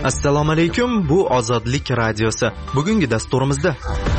Assalomu alaykum, bu Ozodlik radiosi. Bugungi dasturimizda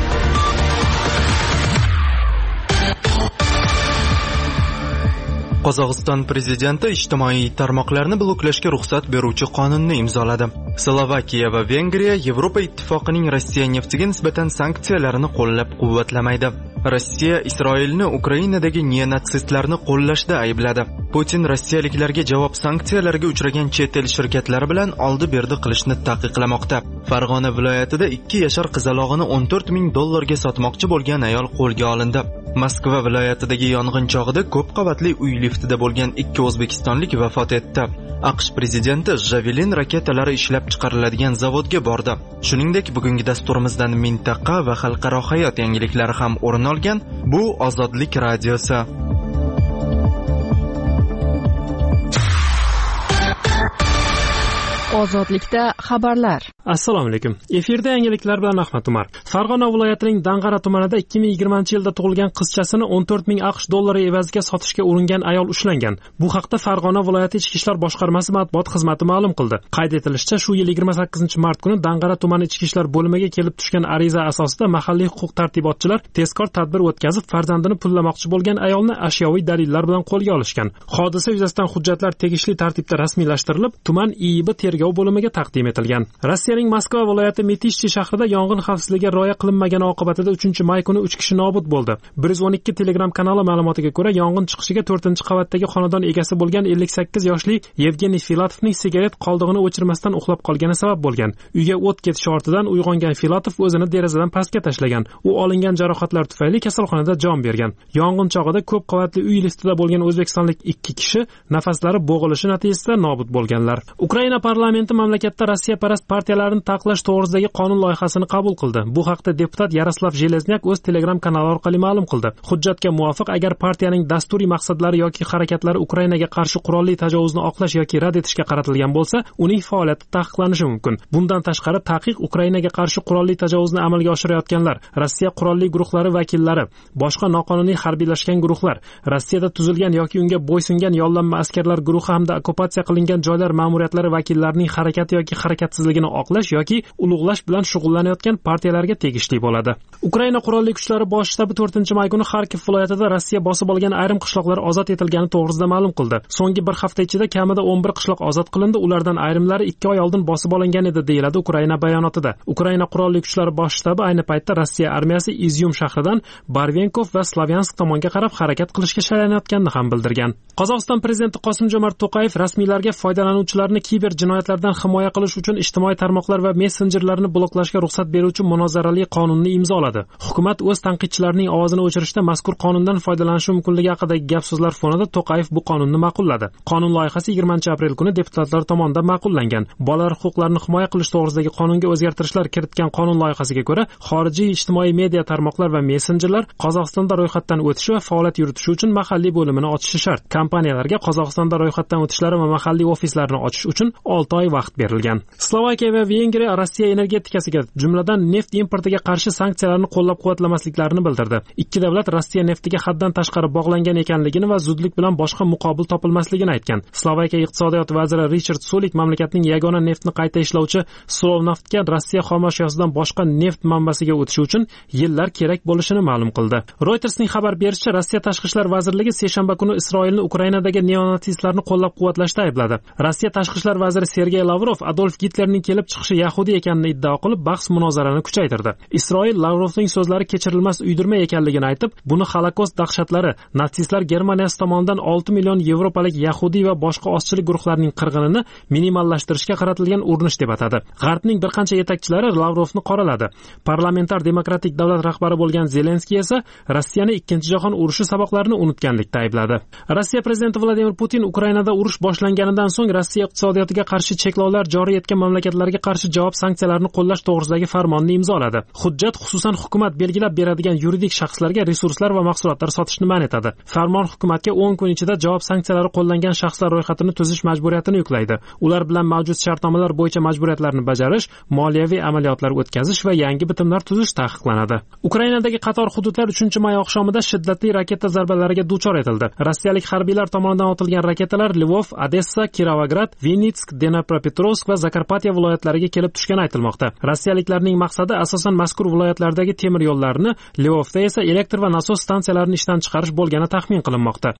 Qozog'iston prezidenti ijtimoiy tarmoqlarni bloklashga ruxsat beruvchi qonunni imzoladi. Slovakiya va Vengriya Yevropa ittifoqining Rossiya neftiga nisbatan sanksiyalarini qo'llab-quvvatlamaydi. Rossiya Isroilni Ukrainadagi neonatsistlarni qo'llashda aybladi. Putin rossiyaliklarga javob sanksiyalarga uchragan chet el shirkatlari bilan oldi-berdi qilishni taqiqlamoqda. Farg'ona viloyatida 2 yashar qizalog'ini $14,000 ga sotmoqchi bo'lgan ayol qo'lga olindi. Moskva viloyatidagi yong'in chog'ida ko'p qavatli uy liftida bo'lgan 2 o'zbekistonlik vafot etdi. AQSh prezidenti Javelin raketalari ishlab chiqariladigan zavodga bordi. Shuningdek, bugungi dasturimizdan mintaqa va xalqaro hayot yangiliklari ham o'rin olgan. Bu Ozodlik radiosi. Ozodlikda xabarlar. Assalomu alaykum. Efirda yangiliklar bilan Ahmad Umar. Farg'ona viloyatining Dang'ara tumanida 2020-yilda tug'ilgan qizchasini $14,000 evaziga sotishga uringan ayol ushlangan. Bu haqda Farg'ona viloyati Ichki ishlar boshqarmasi matbuot xizmati ma'lum qildi. Qayd etilishicha, shu yil 28-mart kuni Dang'ara tumani Ichki ishlar bo'limiga kelib tushgan ariza asosida mahalliy huquq-tartibotchilar tezkor tadbir o'tkazib, farzandini pullamoqchi bo'lgan ayolni ashyoviy dalillar bilan qo'lga olishgan. Hodisa yuzasidan hujjatlar tegishli tartibda rasmiylashtirilib, tuman IIB tergov bo'limiga taqdim etilgan. Rossiyaning Moskva viloyati Metishchi shahrida yong'in xavfsizligiga rioya qilinmagani oqibatida 3-may kuni 3 kishi nobud bo'ldi. 112 Telegram kanali ma'lumotiga ko'ra, yong'in chiqishiga 4-qavatdagi xonadon egasi bo'lgan 58 yoshli Yevgeniy Filatovning sigaret qoldig'ini o'chirmasdan uxlab qolgani sabab bo'lgan. Uyga o't ketishi ortidan uyg'ongan Filatov o'zini derazadan pastga tashlagan. U olingan jarohatlar tufayli kasalxonada jon bergan. Yong'in chog'ida ko'p qavatli uy liftida bo'lgan o'zbekistonlik 2 kishi nafaslari bo'g'ilishi natijasida nobud bo'lganlar. Ukraina parlamenti mamlakatda Rossiya-parast partiyalarni taqiqlash to'g'risidagi qonun loyihasini qabul qildi. Bu haqda deputat Yaroslav Jelezniak o'z Telegram kanali orqali ma'lum qildi. Hujjatga muvofiq, agar partiyaning dasturiy maqsadlari yoki harakatlari Ukrainaga qarshi qurolli tajovuzni oqlash yoki rad etishga qaratilgan bo'lsa, uning faoliyati taqiqlanishi mumkin. Bundan tashqari, taqiq Ukrainaga qarshi qurolli tajovuzni amalga oshirayotganlar, Rossiya qurolli guruhlari vakillari, boshqa noqonuniy harbiylashgan guruhlar, Rossiyada tuzilgan yoki unga bo'ysungan yollanma askarlar guruhi hamda okkupatsiya qilingan joylar ma'muriyatlari vakillarining harakati yoki harakatsizligini oqlash yoki ulug'lash bilan shug'ullanayotgan partiyalarga tegishli bo'ladi. Ukraina qurolli kuchlari bosh shtabi 4-may kuni Xarkov viloyatida Rossiya bosib olgan ayrim qishloqlar ozod etilgani to'g'risida ma'lum qildi. So'nggi bir hafta ichida kamida 11 qishloq ozod qilindi, ulardan ayrimlari 2 oy oldin bosib olingan edi, deyiladi Ukraina bayonotida. Ukraina qurolli kuchlari bosh shtabi ayni paytda Rossiya armiyasi Izyum shahridan Barvenkov va Slavyansk tomonga qarab harakat qilishga shaylanayotganini ham bildirgan. Qozog'iston prezidenti Qosim-Jomart To'qayev rasmiylarga foydalanuvchilarni kiber jinoyatlardan himoya qilish uchun ijtimoiy tarmoqlar va messenjerlarni bloklashga ruxsat beruvchi munozarali qonunni imzoladi. Hukumat o'z tanqidchilarining ovozini o'chirishda mazkur qonundan foydalanishi mumkinligi haqidagi gap-so'zlar fonida To'qayev bu qonunni ma'qulladi. Qonun loyihasi 20-aprel kuni deputatlar tomonidan ma'qullangan. Bolalar huquqlarini himoya qilish to'g'risidagi qonunga o'zgartirishlar kiritgan qonun loyihasiga ko'ra, xorijiy ijtimoiy media tarmoqlar va messenjerlar Qozog'istonda ro'yxatdan o'tishi va faoliyat yuritishi uchun mahalliy bo'limini ochishi shart. Kompaniyalarga Qozog'istonda ro'yxatdan o'tishlari va mahalliy ofislarini ochish uchun 6 oy vaqt berilgan. Slovakiya va Vengriya Rossiya energetikasiga, jumladan neft importiga qarshi sanksiyalarni qo'llab-quvvatlamasliklarini bildirdi. Ikki davlat Rossiya neftiga haddan tashqari bog'langan ekanligini va zudlik bilan boshqa muqobil topilmasligini aytgan. Slovakiya iqtisodiyot vaziri Richard Sulik mamlakatning yagona neftni qayta ishlovchi Slovnaftga Rossiya xomashyosidan boshqa neft manbasiga o'tishi uchun yillar kerak bo'lishini ma'lum qildi. Reutersning xabar berishicha, Rossiya tashqi ishlar vazirligi seshanba kuni Isroilni Ukrainadagi neonatsistlarni qo'llab-quvvatlashda aybladi. Rossiya tashqi ishlar vaziri Sergey Lavrov Adolf Gitlerning kelib chiqishi yahudiy ekanini iddao qilib, bahs-munozarani kuchaytirdi. Isroil Lavrovning so'zlari kechirilmas uydirma ekanligini aytib, buni Holokost dahshatlari, natsistlar Germaniyasi tomonidan 6 million yevropalik yahudiy va boshqa ozchilik guruhlarining qirg'inini minimallashtirishga qaratilgan urinish deb atadi. G'arbning bir qancha yetakchilari Lavrovni qoraladi. Parlamentar demokratik davlat rahbari bo'lgan Zelenskiy esa Rossiyani 2-jahon urushi saboqlarini unutganlikda aybladi. Rossiya prezidenti Vladimir Putin Ukrainada urush boshlanganidan so'ng Rossiya iqtisodiyotiga qarshi cheklovlar joriy etgan mamlakatlarga qarshi javob sanksiyalarini qo'llash to'g'risidagi farmonni imzoladi. Hujjat xususan hukumat belgilab beradigan yuridik shaxslarga resurslar va mahsulotlar sotishni man etadi. Farmon hukumatga 10 kun ichida javob sanksiyalari qo'llangan shaxslar ro'yxatini tuzish majburiyatini yuklaydi. Ular bilan mavjud shartnomalar bo'yicha majburiyatlarni bajarish, moliyaviy amaliyotlar o'tkazish va yangi bitimlar tuzish taqiqlanadi. Ukrainadagi qator hududlar 3-may oqshomida shiddatli raketa zarbalariga duchor etildi. Rossiyalik harbiylar tomonidan otilgan raketalar Lvov, Odessa, Kirovograd, Vinitsk, Dnepropetrovsk va Zakarpatya viloyatlariga qo'llariga kelib tushgani aytilmoqda. Rossiyaliklarning maqsadi asosan mazkur viloyatlardagi temir yo'llarni, Lvovda esa elektr va nasos stansiyalarini ishdan chiqarish bo'lgani taxmin qilinmoqda.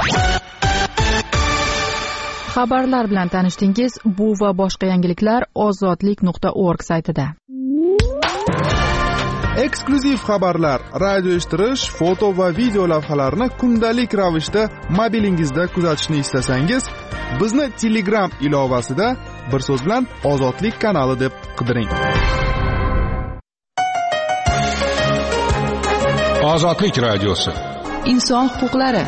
Xabarlar bilan tanishdingiz. Bu va boshqa yangiliklar ozodlik.org saytida. Eksklyuziv xabarlar, radio eshittirish, foto va video lavhalarni kundalik ravishda mobilingizda kuzatishni istasangiz, bizni Telegram ilovasida bir so'z bilan Ozodlik kanali deb qidiring. Ozodlik radiosi. Inson huquqlari.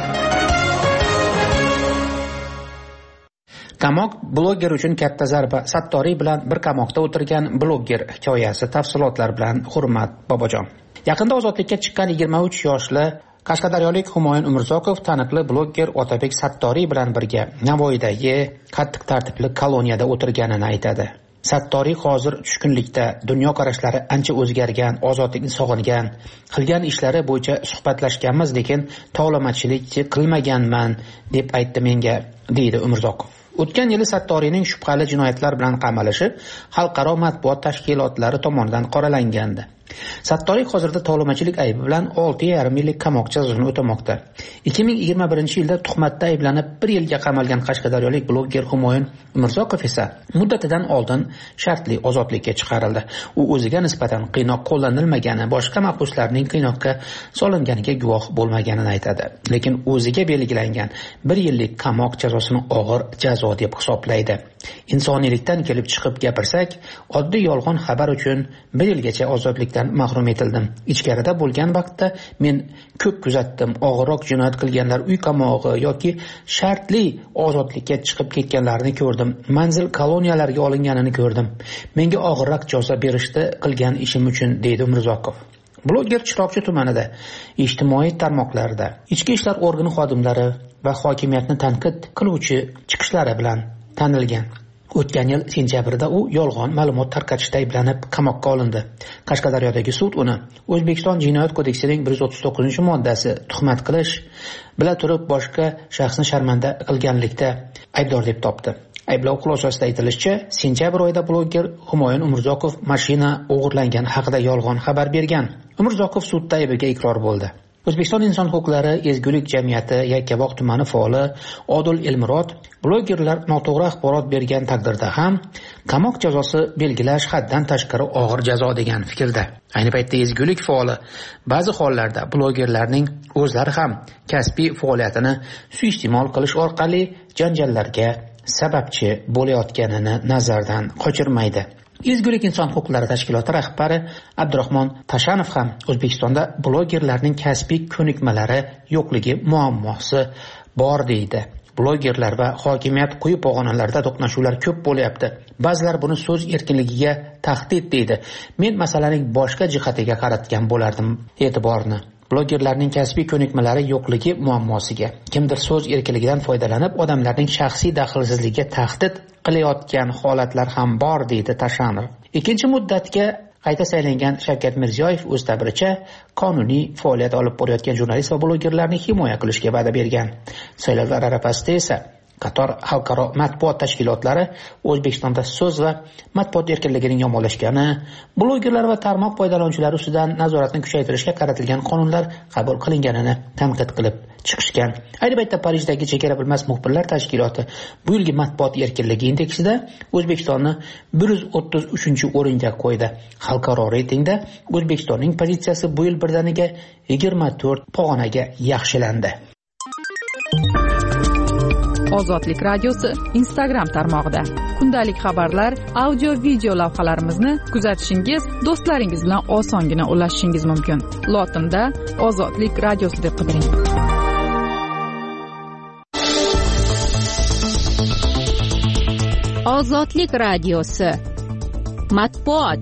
Qamoq bloger uchun katta zarba. Sattoriy bilan bir qamoqda o'tirgan bloger hikoyasi, tafsilotlar bilan Hurmat Bobojon. Yaqinda ozodlikka chiqqan 23 yoshli Qashqadaryolik Humoyun Umurzoqov taniqli bloger Otabek Sattoriy bilan birga Navoiydagi qattiq tartibli koloniyada o'tirganini aytadi. Sattoriy hozir tushkunlikda, dunyoqarashlari ancha o'zgargan, ozodlikni sog'ingan, qilgan ishlari bo'yicha suhbatlashganmiz, lekin tovlamachilik qilmaganman deb aytdi menga, deydi Umurzoqov. O'tgan yili Sattoriyning shubhali jinoyatlar bilan qamalishi xalqaro matbuot tashkilotlari tomonidan qoralangandi. Sattoriy hozirda tovlamachilik aybi bilan 6,5 yillik qamoq jazosini o'tamoqda. 2021-yilda tuhmatda ayblanib 1 yilga qamalgan qashqadaryolik bloger Humoyun Umurzoqov esa muddatidan oldin shartli ozodlikka chiqarildi. U o'ziga nisbatan qiynoq qo'llanilmagani, boshqa mahbuslarning qiynoqqa solinganiga guvoh bo'lmaganini aytadi. Lekin o'ziga belgilangan 1 yillik qamoq jazosini og'ir jazo deb hisoblaydi. Insoniylikdan kelib chiqib gapirsak, oddiy yolg'on xabar uchun 1 yilgacha ozodlikdan mahrum etildim. Ichkarida bo'lgan vaqtda men ko'p kuzatdim. Og'irroq jinoyat qilganlar uy qamog'i yoki shartli ozodlikka chiqib ketganlarni ko'rdim. Manzil koloniyalarga olinganini ko'rdim. Menga og'irroq jazo berishdi qilgan ishim uchun, deydi Umurzoqov. Bloger Chiroqchi tumanida ijtimoiy tarmoqlarda ichki ishlar organi xodimlari va hokimiyatni tanqid qiluvchi chiqishlari bilan tanilgan. O'tgan yil sentyabrda u yolg'on ma'lumot tarqatishda ayblanib qamoqqa olindi. Qashqadaryodagi sud uni O'zbekiston Jinoyat kodeksining 139-moddasi tuhmat qilish, bila turib boshqa shaxsni sharmanda qilganlikda aybdor deb topdi. Ayblov xulosasida aytilishicha, sentyabr oyida bloger Humoyun Umurzoqov mashina o'g'irlangan haqida yolg'on xabar bergan. Umurzoqov sudda aybiga iqror bo'ldi. O'zbekiston inson huquqlari ezgulik jamiyati Yakkabog' tumani faoli Odil Elmurod blogerlar noto'g'ri axborot bergan taqdirda ham qamoq jazosi belgilash haddan tashqari og'ir jazo degan fikrda. Ayni paytda ezgulik faoli ba'zi hollarda blogerlarning o'zlari ham kasbiy faoliyatini suiiste'mol qilish orqali janjallarga sababchi bo'layotganini nazardan qochirmaydi. Ezgulik inson huquqlari tashkiloti rahbari Abdurahmon Tashanov ham O'zbekistonda blogerlarning kasbiy ko'nikmalari yo'qligi muammosi bor deydi. Blogerlar va hokimiyat quyi pog'onalarda to'qnashuvlar ko'p bo'lyapti. Ba'zilar buni so'z erkinligiga tahdid deydi. Men masalaning boshqa jihatiga qaratgan bo'lardim e'tiborni. Blogerlarning kasbiy ko'nikmalari yo'qligi muammosiga, kimdir so'z erkinligidan foydalanib odamlarning shaxsiy daxlsizligiga tahdid qilayotgan holatlar ham bor, deydi Tashanov. Ikkinchi muddatga qayta saylangan Shavkat Mirziyoyev o'z ta'biricha qonuniy faoliyat olib borayotgan jurnalist va blogerlarni himoya qilishga va'da bergan. Saylovlar arafasida esa qator xalqaro matbuot tashkilotlari O'zbekistonda so'z va matbuot erkinligining yomonlashgani, blogerlar va tarmoq foydalanuvchilari ustidan nazoratni kuchaytirishga qaratilgan qonunlar qabul qilinganini tanqid qilib chiqishgan. Ayni paytda Parijdagi chegara bilmas muxbirlar tashkiloti bu yilgi matbuot erkinligi indeksida O'zbekistonni 133-o'ringa qo'ydi. Xalqaro reytingda O'zbekistonning pozitsiyasi bu yil birdaniga 24 pog'onaga yaxshilandi. Ozodlik radiosi Instagram tarmog'ida. Kundalik xabarlar, audio, video lavhalarimizni kuzatishingiz, do'stlaringiz bilan osongina ulashishingiz mumkin. Lotinda Ozodlik radiosi deb qidiring. Ozodlik radiosi. Matbuot.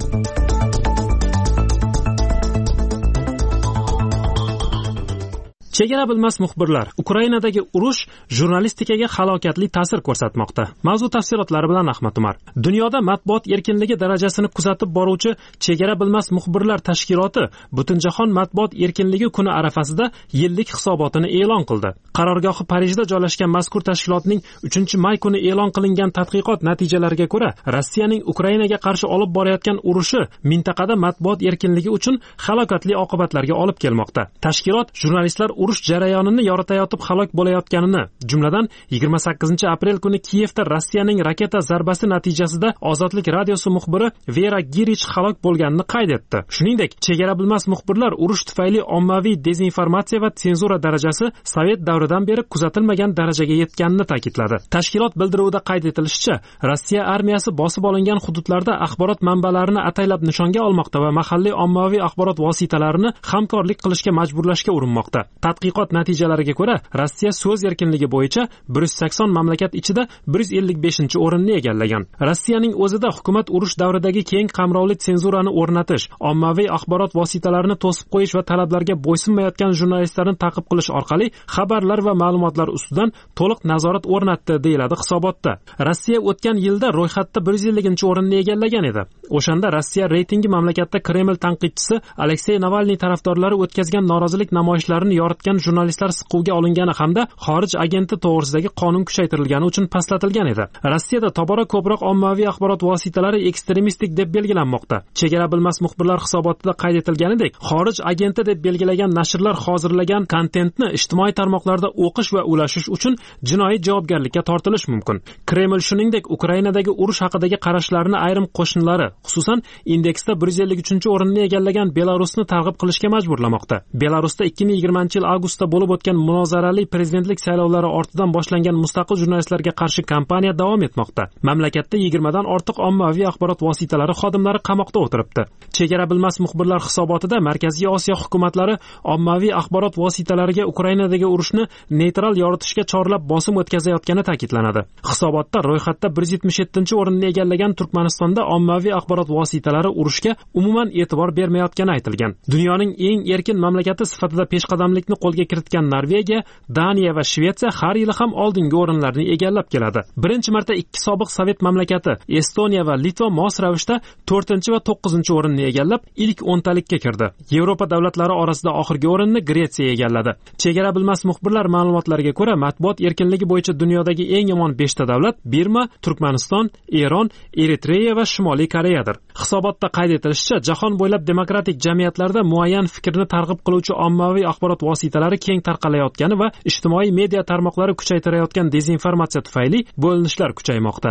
Chegara bilmas muxbirlar. Ukrainadagi urush jurnalistikaga halokatli ta'sir ko'rsatmoqda. Mavzu tafsilotlari bilan Ahmad Umar. Dunyoda matbuot erkinligi darajasini kuzatib boruvchi Chegara bilmas muxbirlar tashkiloti Butunjahon matbuot erkinligi kuni arafasida yillik hisobotini e'lon qildi. Qarorgohi Parijda joylashgan mazkur tashkilotning 3-may kuni e'lon qilingan tadqiqot natijalariga ko'ra, Rossiyaning Ukrainaga qarshi olib borayotgan urushi mintaqada matbuot erkinligi uchun halokatli oqibatlarga olib kelmoqda. Tashkilot jurnalistlar urush jarayonini yoritayotib halok bo'layotganini, jumladan 28-aprel kuni Kiyevda Rossiyaning raketa zarbasi natijasida Ozodlik radiosi muxbiri Vera Girich halok bo'lganini qayd etdi. Shuningdek, chegara bilmas muxbirlar urush tufayli ommaviy dezinformatsiya va senzura darajasi Sovet davridan beri kuzatilmagan darajaga yetganini ta'kidladi. Tashkilot bildiruvida qayd etilishicha, Rossiya armiyasi bosib olingan hududlarda axborot manbalarini ataylab nishonga olmoqda va mahalliy ommaviy axborot vositalarini hamkorlik qilishga majburlashga urinmoqda. Tadqiqot natijalariga ko'ra, Rossiya so'z erkinligi bo'yicha 180 mamlakat ichida 155-o'rinni egallagan. Rossiyaning o'zida hukumat urush davridagi keng qamrovli senzurani o'rnatish, ommaviy axborot vositalarini to'sib qo'yish va talablarga bo'ysunmayotgan jurnalistlarni ta'qib qilish orqali xabarlar va ma'lumotlar ustidan to'liq nazorat o'rnatdi, deyiladi hisobotda. Rossiya o'tgan yilda ro'yxatda 150-o'rinni egallagan edi. O'shanda Rossiya reytingi mamlakatda Kreml tanqidchisi Aleksey Navalniy tarafdorlari o'tkazgan norozilik namoyishlarini yoritgan jurnalistlar siquvga olingani hamda xorij agenti to'g'risidagi qonun kuchaytirilgani uchun pastlatilgan edi. Rossiyada tobora ko'proq ommaviy axborot vositalari ekstremistik deb belgilanmoqda. Chegara bilmas muxbirlar hisobotida qayd etilganidek, xorij agenti deb belgilagan nashrlar hozirlagan kontentni ijtimoiy tarmoqlarda o'qish va ulashish uchun jinoiy javobgarlikka tortilish mumkin. Kreml shuningdek Ukrainadagi urush haqidagi qarashlarini ayrim qo'shnilari, xususan indeksda 153-o'rinni egallagan Belarusni targ'ib qilishga majburlamoqda. Belarusda 2020-yil avgustda bo'lib o'tgan munozarali prezidentlik saylovlari ortidan boshlangan mustaqil jurnalistlarga qarshi kampaniya davom etmoqda. Mamlakatda 20 dan ortiq ommaviy axborot vositalari xodimlari qamoqda o'tiribdi. Chegara bilmas muxbirlar hisobotida Markaziy Osiyo hukumatlari ommaviy axborot vositalariga Ukrainadagi urushni neytral yoritishga chorlab bosim o'tkazayotgani ta'kidlanadi. Hisobotda ro'yxatda 177-o'rinni egallagan Turkmanistonda ommaviy axborot vositalari urushga umuman e'tibor bermayotgani aytilgan. Dunyoning eng erkin mamlakati sifatida peshqadamlikni qo'lga kiritgan Norvegiya, Daniya va Shvetsiya har yili ham oldingi o'rinlarni egallab keladi. Birinchi marta ikki sobiq Sovet mamlakati Estoniya va Litva mos ravishda 4 va 9-o'rinni egallab, ilk 10talikka kirdi. Yevropa davlatlari orasida oxirgi o'rinni Gretsiya egalladi. Chegara bilmas muxbirlar ma'lumotlariga ko'ra, matbuot erkinligi bo'yicha dunyodagi eng yomon 5 ta davlat Birma, Turkmaniston, Eron, Eritreya va Shimoliy Koreyadir. Hisobotda qayd etilishicha, jahon bo'ylab demokratik jamiyatlarda muayyan fikrni targ'ib qiluvchi ommaviy axborot vositalari keng tarqalayotgani va ijtimoiy media tarmoqlari kuchaytirayotgan dezinformatsiya tufayli bo'linishlar kuchaymoqda.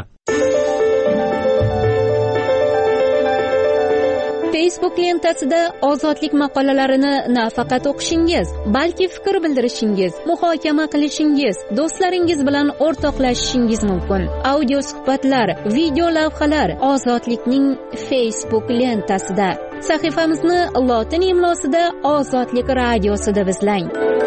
Facebook lentasida ozodlik maqolalarini nafaqat o'qishingiz, balki fikr bildirishingiz, muhokama qilishingiz, do'stlaringiz bilan o'rtoqlashishingiz mumkin. Audio suhbatlar, video lavhalar Ozodlikning Facebook lentasida. Sahifamizni lotin imlosida Ozodlik radiosida izlang.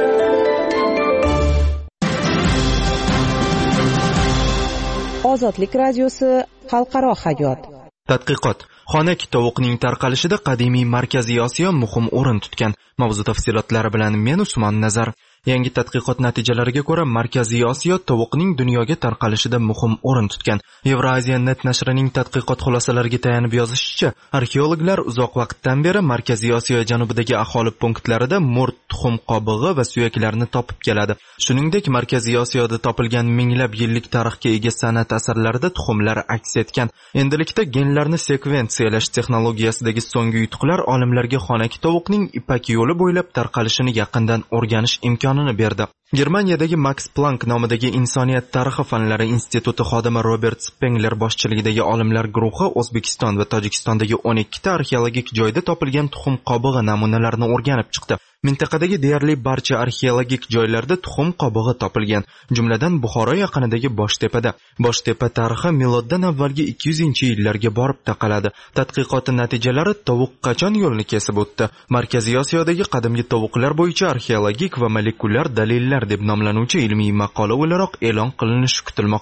Ozodlik radiosi xalqaro hayot. Tadqiqot: Xonak tovuqning tarqalishida qadimiy Markaziy Osiyo muhim o'rin tutgan. Mavzu tafsilotlari bilan men Usmon Nazar. Yangi tadqiqot natijalariga ko'ra, Markaziy Osiyo tovuqning dunyoga tarqalishida muhim o'rin tutgan. Eurasia.net nashrining tadqiqot xulosalariga tayanib yozishicha, arxeologlar uzoq vaqtdan beri Markaziy Osiyo janubidagi aholi punktlarida mo'rt tuxum qobig'i va suyaklarni topib keladi. Shuningdek, Markaziy Osiyoda topilgan minglab yillik tarixga ega san'at asarlarida tuxumlar aks etgan. Endilikda genlarni sekvensiyalash texnologiyasidagi so'nggi yutuqlar olimlarga xonak tovuqning Ipak yo'li bo'ylab tarqalishini yaqindan o'rganish imkonini berdi. Germaniyadagi Max Planck nomidagi Insoniyat tarixi fanlari instituti xodimi Robert Spengler boshchiligidagi olimlar guruhi O'zbekiston va Tojikistondagi 12 ta arxeologik joyda topilgan tuxum qobig'i namunalarini o'rganib chiqdi. Mintaqadagi deyarli barcha arxeologik joylarda tuxum qobig'i topilgan, jumladan Buxoro yaqinidagi Boshtepada. Boshtepa tarixi miloddan avvalgi 200-yillarga borib taqaladi. Tadqiqot natijalari tovuq qachon yo'lni kesib o'tdi? Markaziy Osiyodagi qadimgi tovuqlar bo'yicha arxeologik va molekulyar dalillar deb nomlanuvchi ilmiy maqola o'laroq e'lon qilinishi kutilmoqda.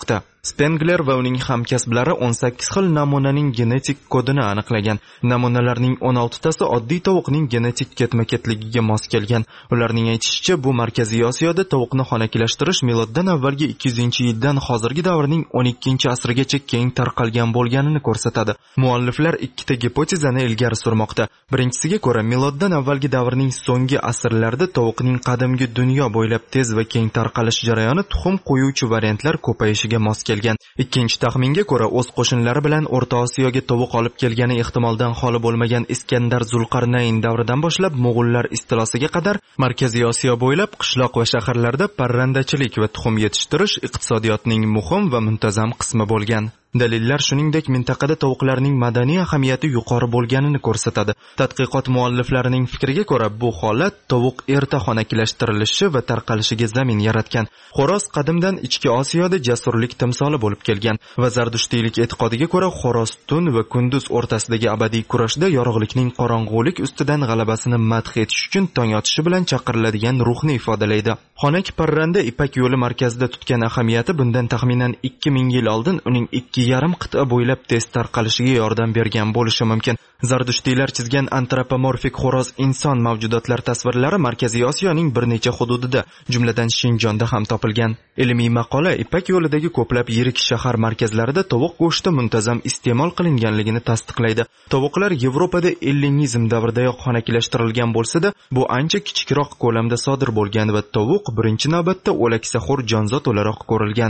Spengler va uning hamkasblari 18 xil namunaning genetik kodini aniqlagan. Namunalarning 16tasi oddiy tovuqning genetik ketma-ketligiga mos kelgan. Ularning aytishicha, bu Markaziy Osiyoda tovuqni xonakilashtirish miloddan avvalgi 200-yildan hozirgi davrning 12-asrigacha keng tarqalgan bo'lganini ko'rsatadi. Mualliflar ikkita gipotezani ilgari surmoqda. Birinchisiga ko'ra, miloddan avvalgi davrning so'nggi asrlarida tovuqning qadimgi dunyo bo'ylab tez va keng tarqalish jarayoni tuxum qo'yuvchi variantlar ko'payishiga mos kelgan. Ikkinchi taxminga ko'ra, o'z qo'shinlari bilan O'rta Osiyoga tovuq olib kelgani ehtimoldan xoli bo'lmagan Iskandar Zulqarnayn davridan boshlab Mo'g'ullar istilosiga qadar Markaziy Osiyo bo'ylab qishloq va shaharlarda parrandachilik va tuxum yetishtirish iqtisodiyotning muhim va muntazam qismi bo'lgan. Dalillar shuningdek mintaqada tovuqlarning madaniy ahamiyati yuqori bo'lganini ko'rsatadi. Tadqiqot mualliflarining fikriga ko'ra, bu holat tovuq erta xonakilashtirilishi va tarqalishiga zamin yaratgan. Xo'roz qadimdan Ichki Osiyoda jasurlik timsoli bo'lib kelgan va zardushtiylik e'tiqodiga ko'ra, xo'roz tun va kunduz o'rtasidagi abadiy kurashda yorug'likning qorong'ulik ustidan g'alabasini madh etish uchun tong otishi bilan chaqiriladigan ruhni ifodalaydi. Xonak parranda Ipak yo'li markazida tutgan ahamiyati bundan taxminan 2000 yil oldin uning 2,5 qit'a bo'ylab tez tarqalishiga yordam bergan bo'lishi mumkin. Zardushtiylar chizgan antropomorfik xo'roz inson mavjudotlar tasvirlari Markaziy Osiyoning bir necha hududida, jumladan Shinjonda ham topilgan. Ilmiy maqola Ipak yo'lidagi ko'plab yirik shahar markazlarida tovuq go'shti muntazam iste'mol qilinganligini tasdiqlaydi. Tovuqlar Yevropada ellinizm davridayoq xonakilashtirilgan bo'lsa-da, bu ancha kichikroq ko'lamda sodir bo'lgan va tovuq birinchi navbatda o'laksaxo'r jonzot o'laroq ko'rilgan.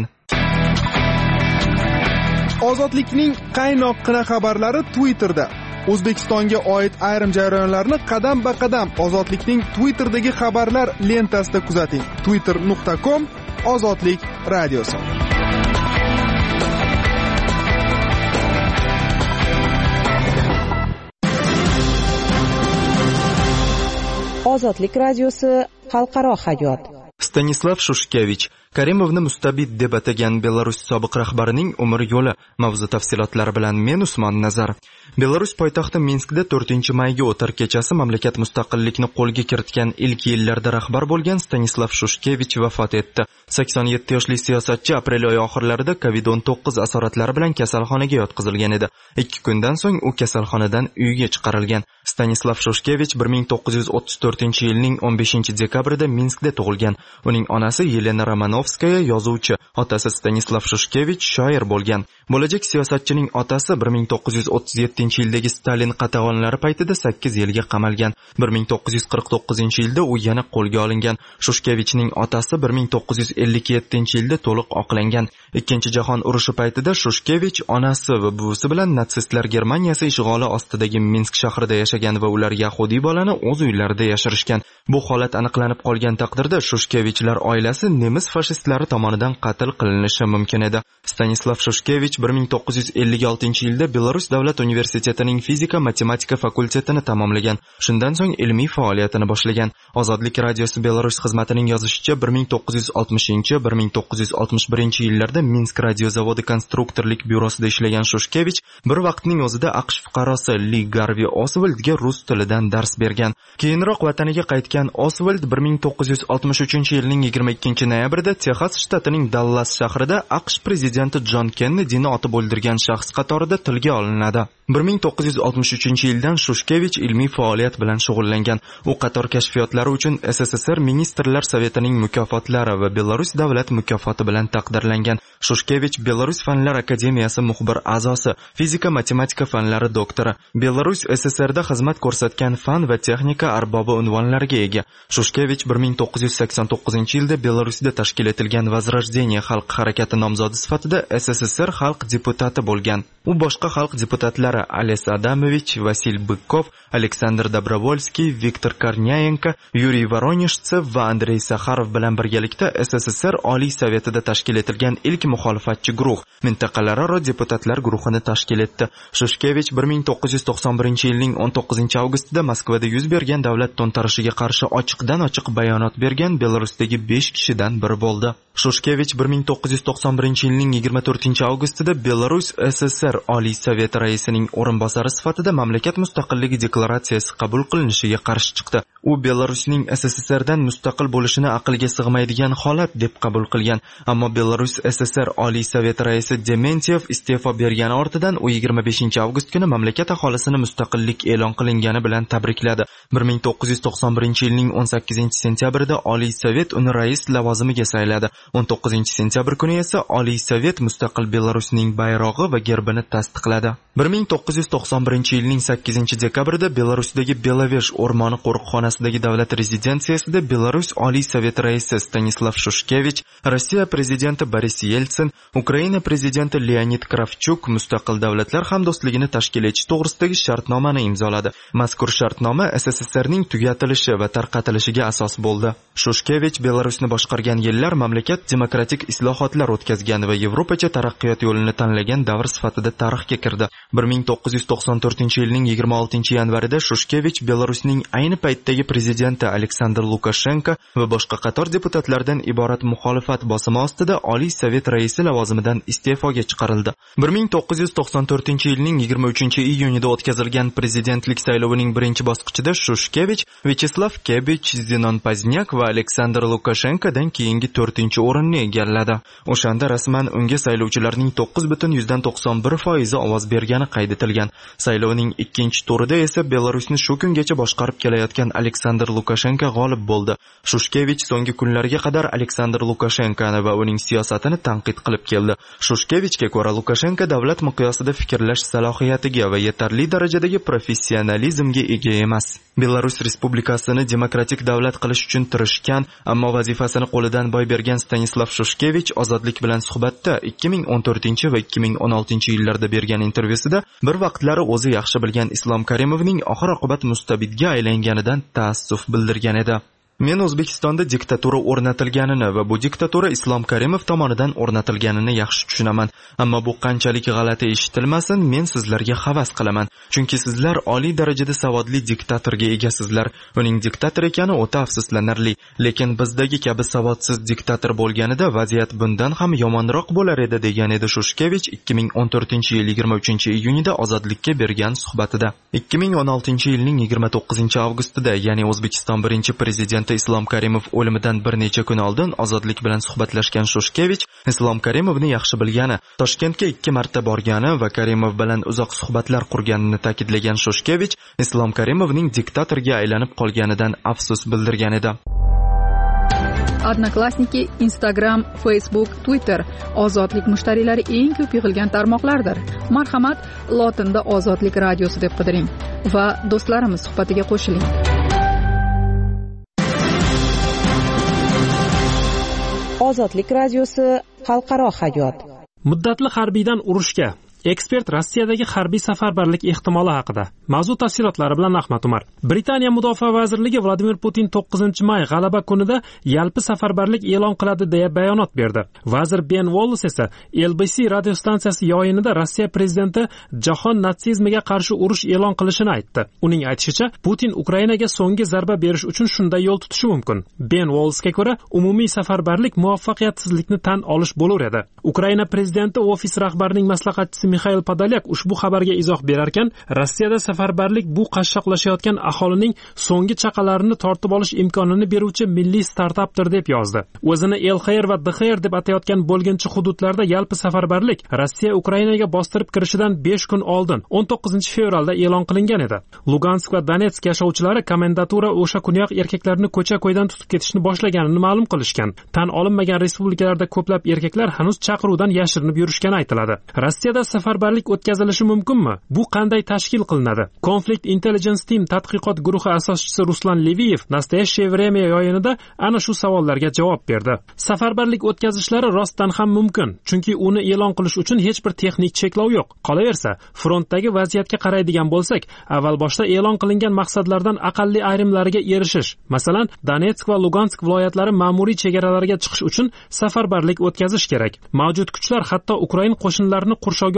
Ozodlikning qaynoqqina xabarlari Twitterda. O'zbekistonga oid ayrim jarayonlarni qadam-ba-qadam Ozodlikning Twitterdagi xabarlar lentasida kuzating. twitter.com Ozodlik radiosi. Ozodlik radiosi xalqaro hayot. Stanislav Shushkevich Karimovni mustabid deb atagan Belarus sobiq rahbarining umr yo'li mavzu tafsilotlari bilan men Usmon Nazar. Belarus poytaxti Minskda 4-mayga o'tar kechasi mamlakat mustaqillikni qo'lga kiritgan ilk yillarda rahbar bo'lgan Stanislav Shushkevich vafot etdi. 87 yoshli siyosatchi aprel oyi oxirlarida COVID-19 asoratlari bilan kasalxonaga yotqizilgan edi. 2 kundan so'ng u kasalxonadan uyiga chiqarilgan. Stanislav Shushkevich 1934-yilning 15-dekabrida Minskda tug'ilgan. Uning onasi Yelena Romanovskaya yozuvchi, otasi Stanislav Shushkevich shoir bo'lgan. Bo'lajak siyosatchining otasi 1937-yildagi Stalin qatag'onlari paytida 8 yilga qamalgan. 1949-yilda u yana qo'lga olingan. Shushkevichning otasi 1957-yilda to'liq oqlangan. Ikkinchi jahon urushi paytida Shushkevich onasi va buvisi bilan natsistlar Germaniyasi ishg'oli ostidagi Minsk shahrida yashagan va ular yahudiy bolani o'z uylarida yashirishgan. Bu holat aniqlanib qolgan taqdirda Shushkevichlar oilasi nemis fashistlari tomonidan qatl qilinishi mumkin edi. Stanislav Shushkevich 1956-yilda Belarus davlat universitetining fizika-matematika fakultetini tamomlagan. Shundan so'ng ilmiy faoliyatini boshlagan. Ozodlik radiosi Belarus xizmatining yozishicha 1960-1961-yillarda Minsk radio zavodi konstruktorlik byurosida ishlagan Shushkevich bir vaqtning o'zida AQSh fuqarosi Li Garvey Oswaldga rus tilidan dars bergan. Keyinroq vataniga qaytgan Oswald 1963-yilning 22-noyabrida Texas shtatining Dallas shahrida AQSh prezidenti John Kennedyni otib o'ldirgan shaxs qatorida tilga olinadi. 1963-yildan Shushkevich ilmiy faoliyat bilan shug'ullangan. U qator kashfiyotlari uchun SSSR Ministrlar Sovetining mukofotlari va Belarus davlat mukofoti bilan taqdirlangan. Shushkevich Belarus Fanlar akademiyasi muxbir a'zosi, fizika-matematika fanlari doktori, Belarus SSRda xizmat ko'rsatgan fan va texnika arbobi unvonlariga ega. Shushkevich 1989-yilda Belarusda tashkil etilgan Возрождение xalq harakati nomzodi sifatida SSSR xalq deputati bo'lgan. U boshqa xalq deputatlari Ales Adamovich, Vasil Bykov, Aleksandr Dobrovolskiy, Viktor Kornyayenko, Yuriy Voronezhchev va Andrey Sakharov bilan birgalikda SSSR Oliy Sovetida tashkil etilgan ilk muxolifatchi guruh, mintaqalararo deputatlar guruhini tashkil etdi. Shushkevich 1991-yilning 19-avgustida Moskvada yuz bergan davlat to'ntarishiga qarshi ochiqdan-ochiq bayonot bergan Belarusdagi 5 kishidan biri bo'ldi. oldi. Shushkevich 1991-yilning 24-avgustida Belarus SSR Oliy Sovet raisining o'rinbosari sifatida mamlakat mustaqilligi deklaratsiyasi qabul qilinishiga qarshi chiqdi. U Belarusning SSSRdan mustaqil bo'lishini aqlga sig'maydigan holat deb qabul qilgan, ammo Belarus SSR Oliy Sovet raisi Dementyev iste'fo bergani ortidan u 25-avgust kuni mamlakat aholisini mustaqillik e'lon qilingani bilan tabrikladi. 1991-yilning 18-sentyabrida Oliy Sovet uni rais lavozimiga sayladi. 19-sentyabr kuni esa Oliy Sovet mustaqil Belarusning bayrog'i va gerbini tasdiqladi. 1991-yilning 8-dekabrida Belarusdagi Belavesh o'rmoni qo'riqxonasidagi davlat rezidensiyasida Belarus Oliy Sovet raisi Stanislav Shushkevich, Rossiya prezidenti Boris Yeltsin, Ukraina prezidenti Leonid Kravchuk mustaqil davlatlar hamdo'stligini tashkil etish to'g'risidagi shartnomani imzoladi. Mazkur shartnoma SSSRning tugatilishi va tarqatilishiga asos bo'ldi. Shushkevich Belarusni boshqargan yillar mamlakat demokratik islohotlar o'tkazgan va Yevropacha taraqqiyot yo'lini tanlagan davr sifatida tarixga kirdi. 1994-yilning 26-yanvarida Shushkevich Belarusning ayni paytdagi prezidenti Aleksandr Lukashenko va boshqa qator deputatlardan iborat muxolifat bosimi ostida Oliy Sovet raisi lavozimidan iste'foga chiqarildi. 1994-yilning 23-iyunida o'tkazilgan prezidentlik saylovining birinchi bosqichida Shushkevich Vyacheslav Kebich, Zenon Pozniak va Aleksandr Lukashenkodan keyingi 4-o'rinni egalladi. O'shanda rasman unga saylovchilarning 9.91% ovoz bergani qayd etilgan. Saylovning ikkinchi turida esa Belarusni shu kungacha boshqarib kelayotgan Aleksandr Lukashenko g'olib bo'ldi. Shushkevich so'nggi kunlarga qadar Aleksandr Lukashenkoni va uning siyosatini tanqid qilib keldi. Shushkevichga ko'ra, Lukashenko davlat miqyosida fikrlash salohiyatiga va yetarli darajadagi professionalizmga ega emas. Belarus Respublikasini demokratik davlat qilish uchun tirishgan, ammo vazifasini qo'lidan boy bergan Stanislav Shushkevich Ozodlik bilan suhbatda 2014 va 2016 yillarda bergan intervyusida bir vaqtlari o'zi yaxshi bilgan Islom Karimovning oxir-oqibat mustabidga aylanganidan taassuf bildirgan edi. Men O'zbekistonda diktatura o'rnatilganini va bu diktatura Islom Karimov tomonidan o'rnatilganini yaxshi tushunaman. Ammo bu qanchalik g'alati eshitilmasin, men sizlarga havas qilaman. Chunki sizlar oliy darajada savodli diktatorga egasizlar. Uning diktator ekani o'ta afsuslanarli. Lekin bizdagi kabi savodsiz diktator bo'lganida vaziyat bundan ham yomonroq bo'lar edi, degan edi Shushkevich 2014-yil 23-iyunida Ozodlikka bergan suhbatida. 2016-yilning 29-avgustida, ya'ni O'zbekiston birinchi prezidenti Islom Karimov o'limidan bir necha kun oldin Ozodlik bilan suhbatlashgan Shushkevich Islom Karimovni yaxshi bilgani, Toshkentga 2 marta borgani va Karimov bilan uzoq suhbatlar qurganini ta'kidlagan Shushkevich Islom Karimovning diktatorga aylanib qolganidan afsus bildirgan edi. Odnoklassniki, Instagram, Facebook, Twitter ozodlik mushtariylari eng ko'p yig'ilgan tarmoqlardir. Marhamat, lotinda Ozodlik radiosi deb qidiring va do'stlarimiz suhbatiga qo'shiling. Ozodlik radiosi xalqaro hayot. Muddatli harbiydan urushga. Ekspert Rossiyadagi harbiy safarbarlik ehtimoli haqida. Mavzu tafsilotlari bilan Ahmad Umar. Britaniya Mudofaa vazirligi Vladimir Putin 9-may g'alaba kunida yalpi safarbarlik e'lon qiladi deya bayonot berdi. Vazir Ben Wallace esa LBC radiostansiyasi yoyinida Rossiya prezidenti jahon natsizmiga qarshi urush e'lon qilishini aytdi. Uning aytishicha, Putin Ukrainaga so'nggi zarba berish uchun shunday yo'l tutishi mumkin. Ben Wallace'ga ko'ra, umumiy safarbarlik muvaffaqiyatsizlikni tan olish bo'lar edi. Ukraina prezidenti ofis rahbarining maslahatchisi Mikhail Podolyak ushbu xabarga izoh berarkan, Rossiyada safarbarlik bu qashshoqlashayotgan aholining so'nggi chaqalarini tortib olish imkonini beruvchi milliy startapdir deb yozdi. O'zini LXR va DXR deb atayotgan bo'lginchi hududlarda yalpi safarbarlik Rossiya Ukrainaga bostirib kirishidan 5 kun oldin 19-fevralda e'lon qilingan edi. Lugansk va Donetsk yashovchilari komendatura o'sha kuniyoq erkaklarni ko'cha-ko'ydan tutib ketishni boshlaganini ma'lum qilishgan. Tan olinmagan respublikalarda ko'plab erkaklar hanuz chaqiruvdan yashirinib yurishgani aytiladi. Rossiyada safarbarlik o'tkazilishi mumkinmi? Bu qanday tashkil qilinadi? Conflict Intelligence Team tadqiqot guruhi asoschisi Ruslan Leviyev Nastoящее время yo'yinida ana shu savollarga javob berdi. Safarbarlik o'tkazishlari rostdan ham mumkin, chunki uni e'lon qilish uchun hech bir texnik cheklov yo'q. Qolaversa, frontdagi vaziyatga qaraydigan bo'lsak, avval boshda e'lon qilingan maqsadlardan aqalli ayrimlariga erishish, masalan, Donetsk va Lugansk viloyatlari ma'muriy chegaralariga chiqish uchun safarbarlik o'tkazish kerak. Mavjud kuchlar hatto Ukraina qo'shinlarini qurshovga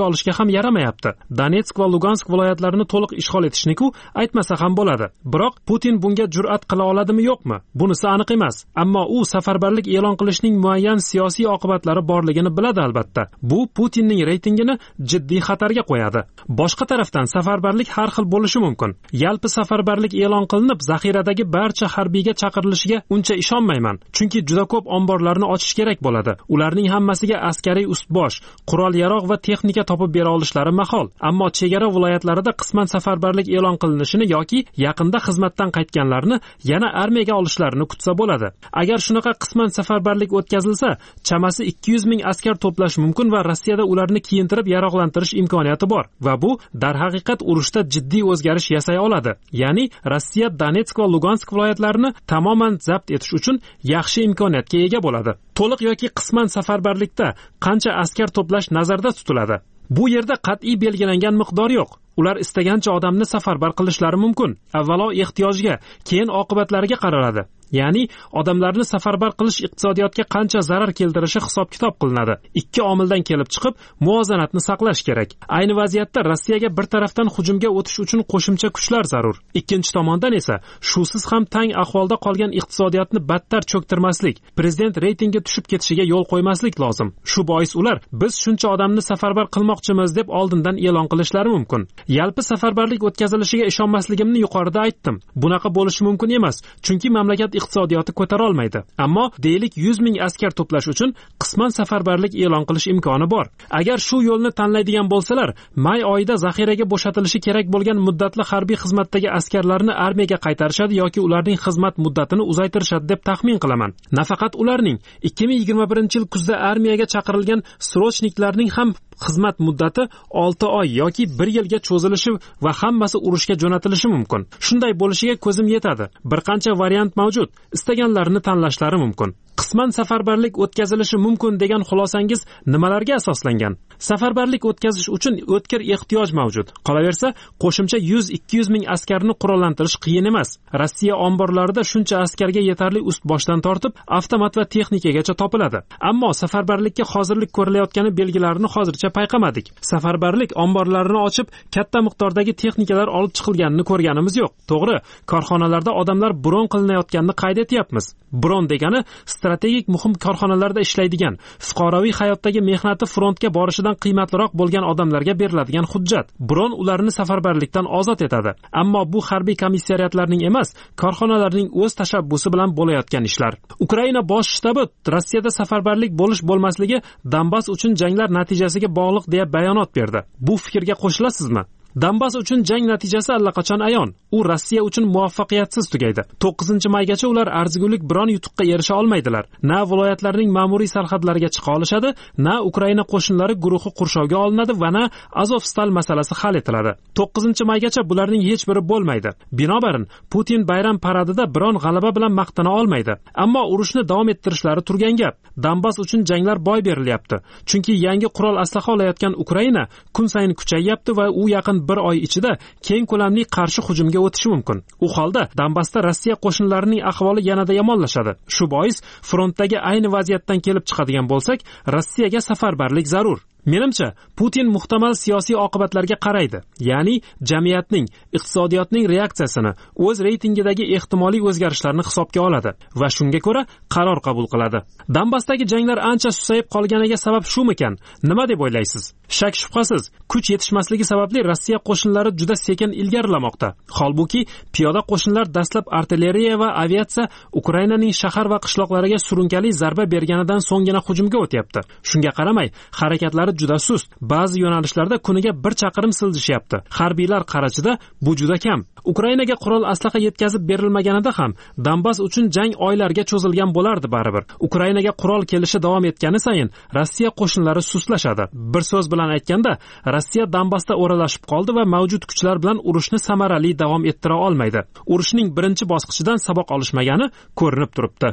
olishga ham yaramayapti. Donetsk va Lugansk viloyatlarini to'liq ishg'ol etishni-ku aytmasa ham bo'ladi. Biroq Putin bunga jur'at qila oladimi yo'qmi? Bunisi aniq emas. Ammo u safarbarlik e'lon qilishning muayyan siyosiy oqibatlari borligini biladi albatta. Bu Putinning reytingini jiddiy xatarga qo'yadi. Boshqa tarafdan safarbarlik har xil bo'lishi mumkin. Yalpi safarbarlik e'lon qilinib, zaxiradagi barcha harbiyga chaqirilishiga uncha ishonmayman. Chunki juda ko'p omborlarni ochish kerak bo'ladi. Ularning hammasiga askariy ustbosh, qurol-yarog' va texnika topib bera olishlari mahol. Ammo chegara viloyatlarida qisman safarbarlik e'lon qilinishini yoki yaqinda xizmatdan qaytganlarni yana armiyaga olishlarini kutsa bo'ladi. Agar shunaqa qisman safarbarlik o'tkazilsa, chamasi 200 ming askar to'plash mumkin va Rossiyada ularni kiyintirib yaroqlantirish imkoniyati bor va bu darhaqiqat urushda jiddiy o'zgarish yasay oladi. Ya'ni Rossiya Donetsk va Lugansk viloyatlarini tamoman zabt etish uchun yaxshi imkoniyatga ega bo'ladi. To'liq yoki qisman safarbarlikda qancha askar to'plash nazarda tutiladi? Bu yerda qat'iy belgilangan miqdor yo'q. Ular istagancha odamni safarbar qilishlari mumkin. Avvalo ehtiyojga, keyin oqibatlariga qaraladi. Ya'ni odamlarni safarbar qilish iqtisodiyotga qancha zarar keltirishi hisob-kitob qilinadi. Ikki omildan kelib chiqib muvozanatni saqlash kerak. Ayni vaziyatda Rossiyaga bir tarafdan hujumga o'tish uchun qo'shimcha kuchlar zarur. Ikkinchi tomondan esa shusiz ham tang ahvolda qolgan iqtisodiyotni battar cho'ktirmaslik, prezident reytingi tushib ketishiga yo'l qo'ymaslik lozim. Shu bois ular biz shuncha odamni safarbar qilmoqchimiz deb oldindan e'lon qilishlari mumkin. Yalpi safarbarlik o'tkazilishiga ishonmasligimni yuqorida aytdim. Bunaqa bo'lishi mumkin emas, chunki mamlakat iqtisodiyoti ko'tara olmaydi. Ammo deylik 100 ming askar to'plash uchun qisman safarbarlik e'lon qilish imkoni bor. Agar shu yo'lni tanlaydigan bo'lsalar, may oyida zaxiraga bo'shatilishi kerak bo'lgan muddatli harbiy xizmatdagi askarlarni armiyaga qaytarishadi yoki ularning xizmat muddatini uzaytirishadi deb taxmin qilaman. Nafaqat ularning 2021-yil kuzda armiyaga chaqirilgan srochniklarning ham xizmat muddati 6 oy yoki 1 yilga cho'zilishi va hammasi urushga jo'natilishi mumkin. Shunday bo'lishiga ko'zim yetadi. Bir qancha variant mavjud. Istaganlarini tanlashlari mumkin. Qisman safarbarlik o'tkazilishi mumkin degan xulosangiz nimalarga asoslangan? Safarbarlik o'tkazish uchun o'tkir ehtiyoj mavjud. Qolaversa, qo'shimcha 100-200 ming askarni qurollantirish qiyin emas. Rossiya omborlarida shuncha askarga yetarli ust-boshdan tortib, avtomat va texnikagacha topiladi. Ammo safarbarlikka hozirlik ko'rilayotgani belgilarini hozircha payqamadik. Safarbarlik omborlarini ochib, katta miqdordagi texnikalar olib chiqilganini ko'rganimiz yo'q. To'g'ri, korxonalarda odamlar bron qilinayotganini qayd etyapmiz. Bron degani strategik muhim korxonalarda ishlaydigan, fuqaroviy hayotdagi mehnati frontga borishidan qiymatliroq bo'lgan odamlarga beriladigan hujjat. Bron ularni safarbarlikdan ozod etadi. Ammo bu harbiy komissariyatlarning emas, korxonalarning o'z tashabbusi bilan bo'layotgan ishlar. Ukraina bosh shtabi Rossiyada safarbarlik bo'lmasligi Donbass uchun janglar natijasiga bog'liq deya bayonot berdi. Bu fikrga qo'shilasizmi? Donbass uchun jang natijasi allaqachon ayon. U Rossiya uchun muvaffaqiyatsiz tugaydi. 9-maygacha ular arzigulik biron yutuqqa erisha olmaydilar. Na viloyatlarning ma'muriy sarhadlariga chiqa olishadi, na Ukraina qo'shinlari guruhi qurshovga olinadi va na Azovstal masalasi hal etiladi. 9-maygacha bularning hech biri bo'lmaydi. Binobarin, Putin bayram paradida biron g'alaba bilan maqtana olmaydi. Ammo urushni davom ettirishlari turgan gap. Donbass uchun janglar boy berilyapti. Chunki yangi qurol aslaha olayotgan Ukraina kun sayin kuchayyapti va u yaqin bir oy ichida keng ko'lamli qarshi hujumga o'tishi mumkin. U holda Donbassda Rossiya qo'shinlarining ahvoli yanada yomonlashadi. Shu bois frontdagi ayni vaziyatdan kelib chiqadigan bo'lsak, Rossiyaga safarbarlik zarur. Menimcha, Putin muhtamal siyosiy oqibatlarga qaraydi. Ya'ni jamiyatning, iqtisodiyotning reaksiyasini, o'z reytingidagi ehtimoliy o'zgarishlarni hisobga oladi va shunga ko'ra qaror qabul qiladi. Donbassdagi janglar ancha susayib qolganiga sabab shumikan? Nima deb o'ylaysiz? Shak shubhasiz, kuch yetishmasligi sababli Rossiya qo'shinlari juda sekin ilgarilamoqda. Holbuki, piyoda qo'shinlar dastlab artilleriya va aviatsiya Ukrainaning shahar va qishloqlariga surunkali zarba berganidan so'nggina hujumga o'tyapti. Shunga qaramay, harakatlari juda sust. Ba'zi yo'nalishlarda kuniga 1 chaqirim siljishyapti. Harbiylar qarachida bu juda kam. Ukrainaga qurol aslaha yetkazib berilmaganida ham Donbass uchun jang oylarga cho'zilgan bo'lardi baribir. Ukrainaga qurol kelishi davom etgani sayin Rossiya qo'shinlari sustlashadi. Bir so'z bilan aytganda, Rossiya Donbassda o'ralashib qoldi va mavjud kuchlar bilan urushni samarali davom ettira olmaydi. Urushning birinchi bosqichidan saboq olishmagani ko'rinib turibdi.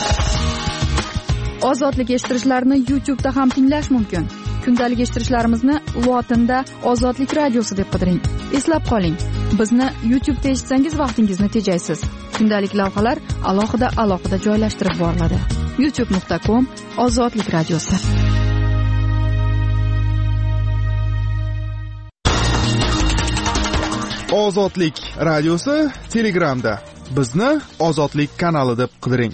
Ozodlik eshittirishlarni YouTube'da ham tinglash mumkin. Kundalik eshittirishlarimizni lotinda Ozodlik radiosi deb qidiring. Eslab qoling, bizni YouTube'da eshitsangiz vaqtingizni tejaysiz. Kundalik lavhalar alohida joylashtirib boriladi. youtube.com Ozodlik radiosi. Ozodlik radiosi Telegramda. Bizni Ozodlik kanali deb qidiring.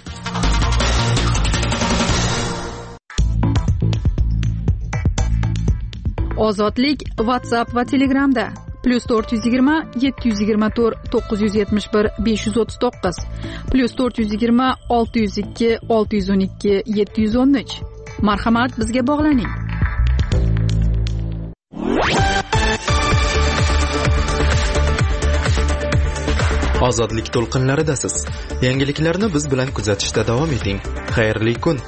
Ozodlik WhatsApp va Telegramda +420 724 971 539 +420 602 612 713. Marhamat, bizga bog'laning. Ozodlik to'lqinlaridasiz. Yangiliklarni biz bilan kuzatishda davom eting. Xayrli kun.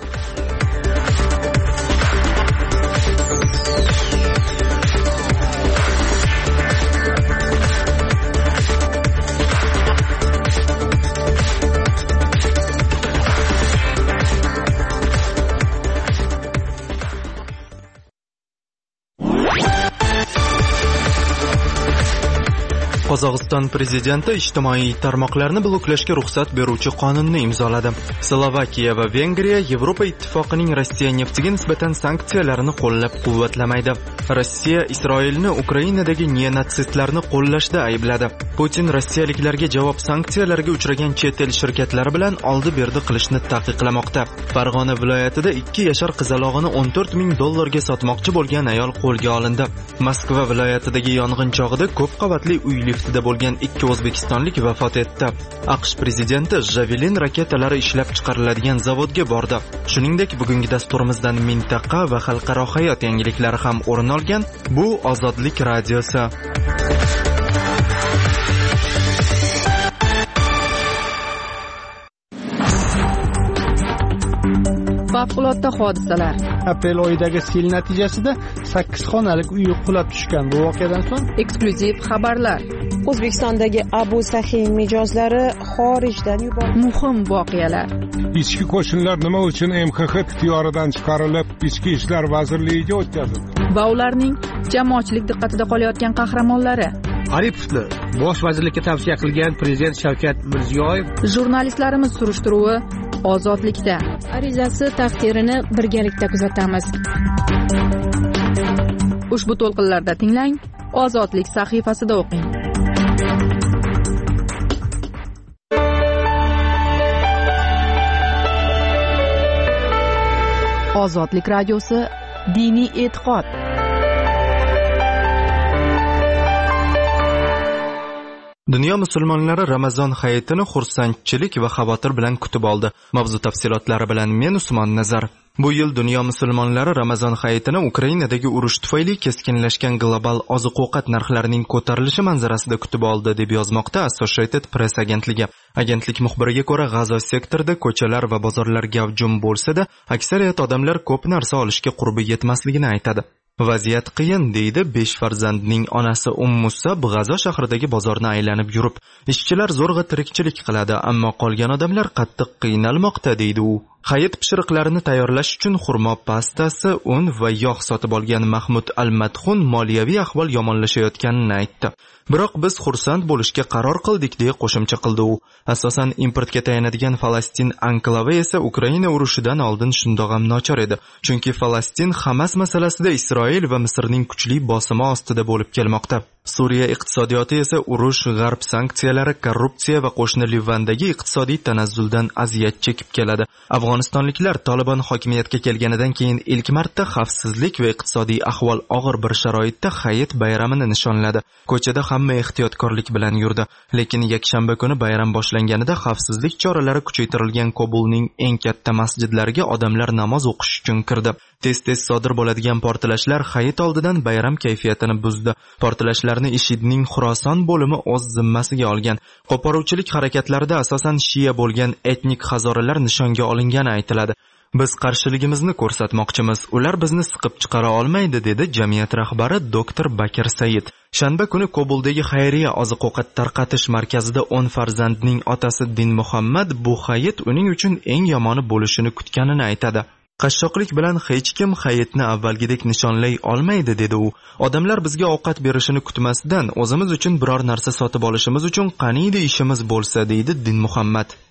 Qozog'iston prezidenti ijtimoiy tarmoqlarni bloklashga ruxsat beruvchi qonunni imzoladi. Slovakiya va Vengriya Yevropa ittifoqining Rossiya neftiga nisbatan sanksiyalarini qo'llab-quvvatlamaydi. Rossiya Isroilni Ukrainadagi neonatsistlarni qo'llashda aybladi. Putin rossiyaliklarga javob sanksiyalarga uchragan chet el shirkatlari bilan oldi-berdi qilishni taqiqlamoqda. Farg'ona viloyatida 2 yashar qizalog'ini $14,000 ga sotmoqchi bo'lgan ayol qo'lga olindi. Moskva viloyatidagi yong'in chog'ida ko'p qavatli uy liftida bo'lgan 2 o'zbekistonlik vafot etdi. AQSh prezidenti Javelin raketalari ishlab chiqariladigan zavodga bordi. Shuningdek, bugungi dasturimizdan mintaqa va xalqaro hayot yangiliklari ham o'rin olgan. Bu Ozodlik radiosi. Favqulodda hodisalar. Aprel oyidagi sel natijasida 8 xonalik uy qulab tushgan. Bu voqeadan so'ng eksklyuziv xabarlar. O'zbekistondagi Abu Sahiy mijozlari xorijdan yuborildi. Muhim voqealar. Ichki qo'shinlar nima uchun MXX ixtiyoridan chiqarilib, Ichki ishlar vazirligiga o'tkazildi? Va ularning jamoatchilik diqqatida qolayotgan qahramonlari. Aripovni bosh vazirlikka tavsiya qilgan prezident Shavkat Mirziyoyev. Jurnalistlarimiz surishtiruvi Ozodlikda. Arizasi taqdirini birgalikda kuzatamiz. Ushbu to'lqinlarda tinglang, Ozodlik sahifasida o'qing. Ozodlik radiosi diniy e'tiqod. Dunyo musulmonlari Ramazon hayitini xursandchilik va xavotir bilan kutib oldi. Mavzu tafsilotlari bilan men Usmon Nazar. Bu yil dunyo musulmonlari Ramazon hayitini Ukrainadagi urush tufayli keskinlashgan global oziq-ovqat narxlarining ko'tarilishi manzarasida kutib oldi, deb yozmoqda Associated Press agentligi. Agentlik muxbiriga ko'ra, G'azo sektorida ko'chalar va bozorlar gavjum bo'lsa-da, aksariyat odamlar ko'p narsa olishga qurbi yetmasligini aytadi. Vaziyat qiyin, deydi 5 farzandning onasi Musa G'azo shahridagi bozorni aylanib yurib. Ishchilar zo'rg'a tirikchilik qiladi, ammo qolgan odamlar qattiq qiynalmoqda, deydi u. Hayit pishiriqlarini tayyorlash uchun xurmo pastasi, un va yog' sotib olgan Mahmud Al-Madxun moliyaviy ahvol yomonlashayotganini aytdi. Biroq biz xursand bo'lishga qaror qildik, deya qo'shimcha qildi u. Asosan importga tayanadigan Falastin anklavi esa Ukraina urushidan oldin shundoq ham nochor edi. Chunki Falastin Hamas masalasida Isroil va Misrning kuchli bosimi ostida bo'lib kelmoqda. Suriya iqtisodiyoti esa urush, g'arb sanksiyalari, korrupsiya va qo'shni Livandagi iqtisodiy tanazzuldan aziyat chekib keladi. Afg'onistonliklar Taliban hokimiyatga kelganidan keyin ilk marta xavfsizlik va iqtisodiy ahvol og'ir bir sharoitda hayit bayramini nishonladi. Ko'chada hamma ehtiyotkorlik bilan yurdi, lekin yakshanba kuni bayram boshlanganida xavfsizlik choralari kuchaytirilgan Kobulning eng katta masjidlariga odamlar namoz o'qish uchun kirdi. Tez-tez sodir bo'ladigan portlashlar hayit oldidan bayram kayfiyatini buzdi. Portlashlarni IShIDning Xuroson bo'limi o'z zimmasiga olgan. Qo'poruvchilik harakatlarida asosan shiya bo'lgan etnik hazoralar nishonga olingani aytiladi. Biz qarshiligimizni ko'rsatmoqchimiz. Ular bizni siqib chiqara olmaydi, dedi jamiyat rahbari Dr. Bakir Said. Shanba kuni Kobuldagi xayriya oziq-ovqat tarqatish markazida 10 farzandning otasi Din Muhammad bu hayit uning uchun eng yomoni bo'lishini kutganini aytadi. Qashshoqlik bilan hech kim hayitni avvalgidek nishonlay olmaydi, dedi u. Odamlar bizga ovqat berishini kutmasdan o'zimiz uchun biror narsa sotib olishimiz uchun qaniydi ishimiz bo'lsa, deydi Din Muhammad.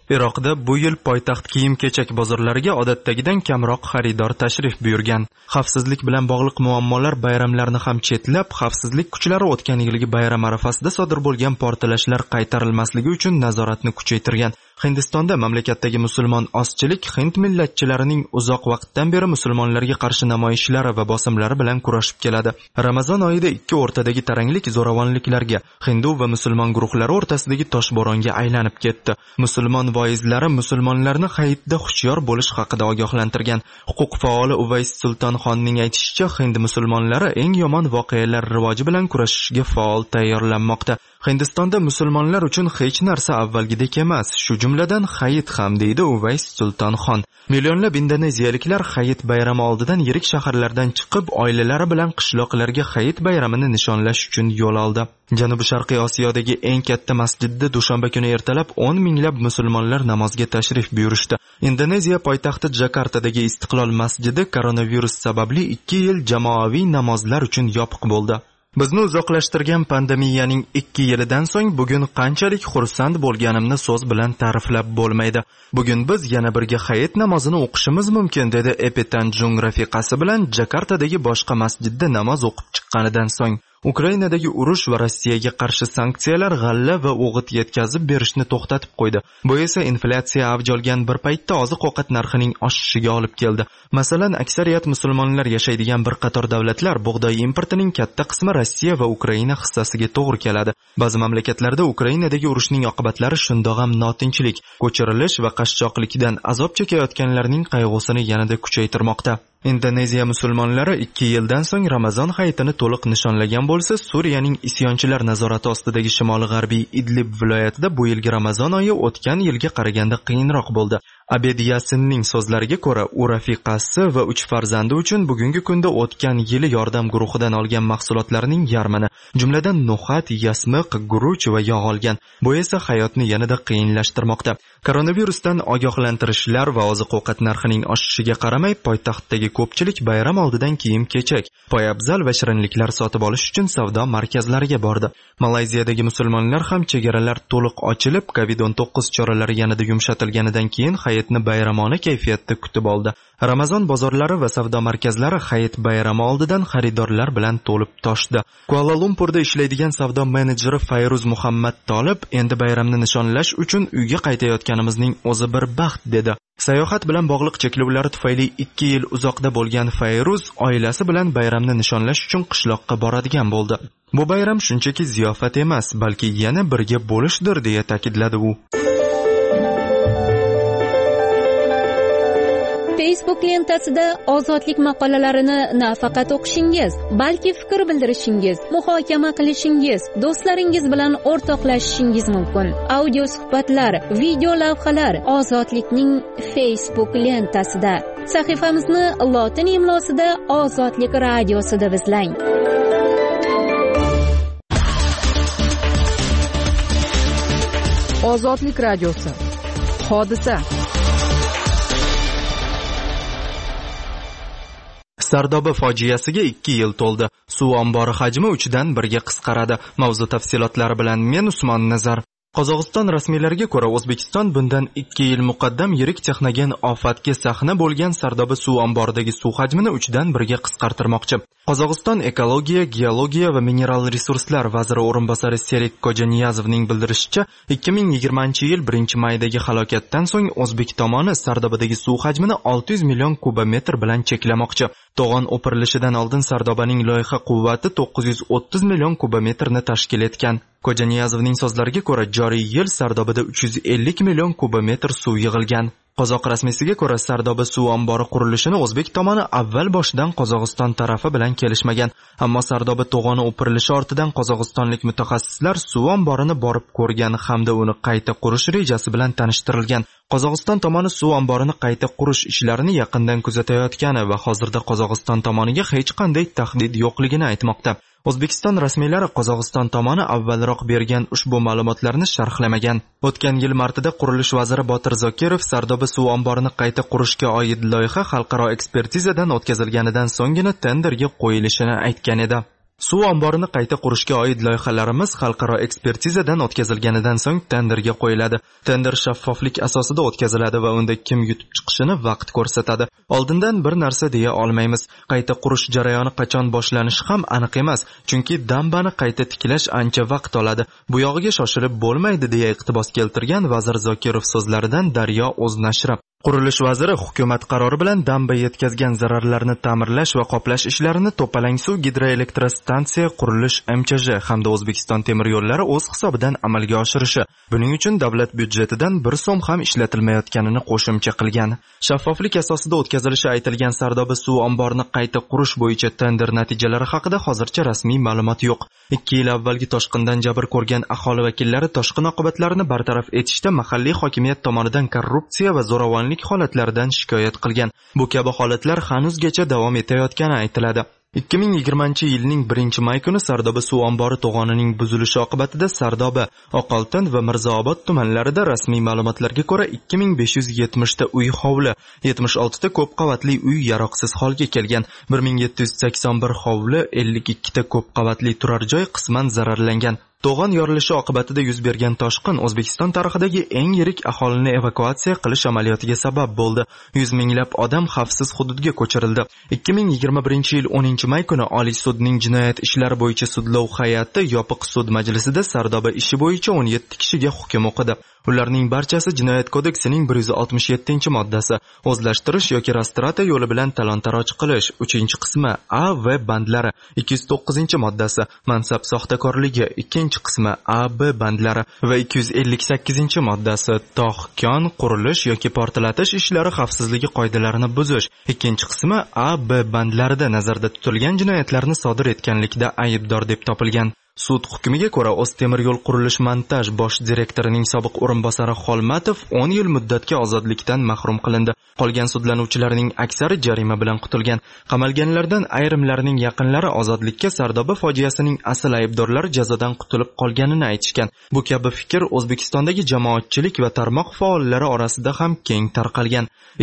Iroqda bu yil poytaxt kiyim-kechak bozorlariga odatdagidan kamroq xaridor tashrif buyurgan. Xavfsizlik bilan bog'liq muammolar bayramlarni ham chetlab, xavfsizlik kuchlari o'tgan yilgi bayram arafasida sodir bo'lgan portlashlar qaytarilmasligi uchun nazoratni kuchaytirgan. Hindistonda mamlakatdagi musulmon ozchilik hind millatchilarining uzoq vaqtdan beri musulmonlarga qarshi namoyishlari va bosimlari bilan kurashib keladi. Ramazon oyida ikki o'rtadagi taranglik zo'ravonliklarga, hindu va musulmon guruhlari o'rtasidagi toshbo'ronga aylanib ketdi. Musulmon voizlari musulmonlarni hayitda hushyor bo'lish haqida ogohlantirgan. Huquq faoli Uvays Sultonxonning aytishicha, hind musulmonlari eng yomon voqealar rivoji bilan kurashishga faol tayyorlanmoqda. Hindistonda musulmonlar uchun hech narsa avvalgidek emas, shu jumladan hayit ham, deydi Uvays Sultonxon. Millionlab indoneziyaliklar hayit bayrami oldidan yirik shaharlardan chiqib, oilalari bilan qishloqlarga hayit bayramini nishonlash uchun yo'l oldi. Janubi-sharqiy Osiyodagi eng katta masjidda dushanba kuni ertalab 10 minglab musulmonlar namozga tashrif buyurishdi. Indoneziya poytaxti Jakartadagi Istiqlol masjidi koronavirus sababli 2 yil jamoaviy namozlar uchun yopiq bo'ldi. Bizni uzoqlashtirgan pandemiyaning 2 yilidan so'ng bugun qanchalik xursand bo'lganimni so'z bilan ta'riflab bo'lmaydi. Bugun biz yana birga hayit namozini o'qishimiz mumkin, dedi Epitanjung rafiqasi bilan Jakartadagi boshqa masjidda namoz o'qib chiqqanidan so'ng. Ukrainadagi urush va Rossiyaga qarshi sanksiyalar g'alla va o'g'it yetkazib berishni to'xtatib qo'ydi. Bu esa inflyatsiya avj olgan bir paytda oziq-ovqat narxining oshishiga olib keldi. Masalan, aksariyat musulmonlar yashaydigan bir qator davlatlar bug'doy importining katta qismi Rossiya va Ukraina hissasiga to'g'ri keladi. Ba'zi mamlakatlarda Ukrainadagi urushning oqibatlari shundoq ham notinchlik, ko'chirilish va qashshoqlikdan azob chekayotganlarning qayg'usini yanada kuchaytirmoqda. Indoneziya musulmonlari 2 yildan so'ng Ramazon hayitini to'liq nishonlagan bo'lsa, Suriyaning isyonchilar nazorati ostidagi shimoli-g'arbiy Idlib viloyatida bu yilgi Ramazon oyi o'tgan yilga qaraganda qiyinroq bo'ldi. Abed Yasinning so'zlariga ko'ra, u rafiqasi va 3 farzandi uchun bugungi kunda o'tgan yili yordam guruhidan olgan mahsulotlarining yarmini, jumladan no'xat, yasmiq, guruch va yog' olgan. Bu esa hayotni yanada qiyinlashtirmoqda. Koronavirusdan ogohlantirishlar va oziq-ovqat narxining oshishiga qaramay, poytaxtdagi ko'pchilik bayram oldidan kiyim-kechak, poyabzal va shirinliklar sotib olish uchun savdo markazlariga bordi. Malayziyadagi musulmonlar ham chegaralar to'liq ochilib, COVID-19 choralari yanada yumshatilganidan keyin hayitni bayramona kayfiyatda kutib oldi. Ramazon bozorlari va savdo markazlari hayit bayrami oldidan xaridorlar bilan to'lib toshdi. Kuala Lumpurda ishlaydigan savdo menejeri Fayruz Muhammad Tolib, endi bayramni nishonlash uchun uyga qaytayotganimizning o'zi bir baxt, dedi. Sayohat bilan bog'liq cheklovlar tufayli 2 yil uzoqda bo'lgan Fayruz oilasi bilan bayramni nishonlash uchun qishloqqa boradigan bo'ldi. Bu bayram shunchaki ziyofat emas, balki yana birga bo'lishdir, deya ta'kidladi u. Facebook lentasida ozodlik maqolalarini nafaqat o'qishingiz, balki fikr bildirishingiz, muhokama qilishingiz, do'stlaringiz bilan o'rtoqlashishingiz mumkin. Audio suhbatlar, video lavhalar Ozodlikning Facebook lentasida. Sahifamizni lotin imlosida Ozodlik radiosi deb izlang. Ozodlik radiosi. Hodisa. Sardoba fojiasiga 2 yil to'ldi. Suv ombori hajmi 3dan 1ga qisqaradi. Mavzu tafsilotlari bilan men Usmon Nazar. Qozog'iston rasmiylariga ko'ra, O'zbekiston bundan 2 yil muqaddam yirik texnogen ofatga sahna bo'lgan Sardoba suv omboridagi suv hajmini 3dan 1ga qisqartirmoqchi. Qozog'iston ekologiya, geologiya va mineral resurslar vaziri o'rinbosari Serik Kojaniyazovning bildirishicha, 2020-yil 1-maydagi halokatdan so'ng O'zbek tomoni Sardobadagi suv hajmini 600 million kubometr bilan cheklamoqchi. To'g'on o'pirilishidan oldin Sardobaning loyiha quvvati 930 million kubometrni tashkil etgan. Kojaniyazovning so'zlariga ko'ra, joriy yil Sardobada 350 million kubometr suv yig'ilgan. Qozoq rasmiysiga ko'ra, Sardoba suv ombori qurilishini O'zbek tomoni avval boshidan Qozog'iston tarafi bilan kelishmagan. Ammo Sardoba to'g'oni o'pirilishi ortidan qozog'istonlik mutaxassislar suv omborini borib ko'rgan hamda uni qayta qurish rejasi bilan tanishtirilgan. Qozog'iston tomoni suv omborini qayta qurish ishlarini yaqindan kuzatayotgani va hozirda Qozog'iston tomoniga hech qanday tahdid yo'qligini aytmoqda. O'zbekiston rasmiylari Qozog'iston tomoni avvalroq bergan ushbu ma'lumotlarni sharhlamagan. O'tgan yil martida qurilish vaziri Botir Zokirov Sardoba suv omborini qayta qurishga oid loyiha xalqaro ekspertizadan o'tkazilganidan so'nggina tenderga qo'yilishini aytgan edi. Suv omborini qayta qurishga oid loyihalarimiz xalqaro ekspertizadan o'tkazilganidan so'ng tenderga qo'yiladi. Tender shaffoflik asosida o'tkaziladi va unda kim yutib chiqishini vaqt ko'rsatadi. Oldindan bir narsa deya olmaymiz. Qayta qurish jarayoni qachon boshlanishi ham aniq emas, chunki dambani qayta tiklash ancha vaqt oladi. Bu yog'iga shoshilib bo'lmaydi deya iqtibos keltirgan vazir Zokirov so'zlaridan Daryo o'z nashri. Qurilish vaziri hukumat qarori bilan damba yetkazgan zararlarni ta'mirlash va qoplash ishlarini To'palang suv gidroelektrostansiya qurilish MChJ hamda O'zbekiston temir yo'llari o'z hisobidan amalga oshirishi, buning uchun davlat byudjetidan 1 so'm ham ishlatilmayotganini qo'shimcha qilgan. Shaffoflik asosida o'tkazilishi aytilgan Sardoba suv omborini qayta qurish bo'yicha tender natijalari haqida hozircha rasmiy ma'lumot yo'q. 2 yil avvalgi toshqindan jabr ko'rgan aholi vakillari toshqin oqibatlarini bartaraf etishda mahalliy hokimiyat tomonidan korrupsiya va zo'ravonlik holatlaridan shikoyat qilgan. Bu kabi holatlar hanuzgacha davom etayotgani aytiladi. 2020-yilning 1-may kuni Sardoba suv ombori to'g'onining buzilishi oqibatida Sardoba, Oqoltin va Mirzaobod tumanlarida rasmiy ma'lumotlarga ko'ra 2570 ta uy hovli, 76 ta ko'p qavatli uy yaroqsiz holga kelgan, 1781 hovli, 52 ta ko'p qavatli turar joy qisman zararlangan. To'g'on yorilishi oqibatida yuz bergan toshqin O'zbekiston tarixidagi eng yirik aholini evakuatsiya qilish amaliyotiga sabab bo'ldi. 100 minglab odam xavfsiz hududga ko'chirildi. 2021-yil 10-may kuni Oliy sudning jinoyat ishlari bo'yicha sudlov hay'ati yopiq sud majlisida Sardoba ishi bo'yicha 17 kishiga hukm o'qidi. Ularning barchasi Jinoyat kodeksining 167-moddasi, o'zlashtirish yoki rastrata yo'li bilan talon-taroj qilish, 3-qismi A va bandlari, 209-moddasi, mansab soxtakorligi, 2-qismi A, B bandlari va 258-moddasi, tog', kon, qurilish yoki portlatish ishlari xavfsizligi qoidalarini buzish, 2-qismi A, B bandlarida nazarda tutilgan jinoyatlarni sodir etganlikda aybdor deb topilgan. Sud hukmiga ko'ra O'ztemir yo'l qurilish montaj bosh direktorining sobiq o'rinbosari Xolmatov 10 yil muddatga ozodlikdan mahrum qilindi. Qolgan sudlanuvchilarning aksari jarima bilan qutulgan. Qamalganlardan ayrimlarining yaqinlari ozodlikka Sardoba fojiasining asl aybdorlari jazodan qutulib qolganini aytishgan. Bu kabi fikr O'zbekistondagi jamoatchilik va tarmoq faollari orasida ham keng tarqalgan.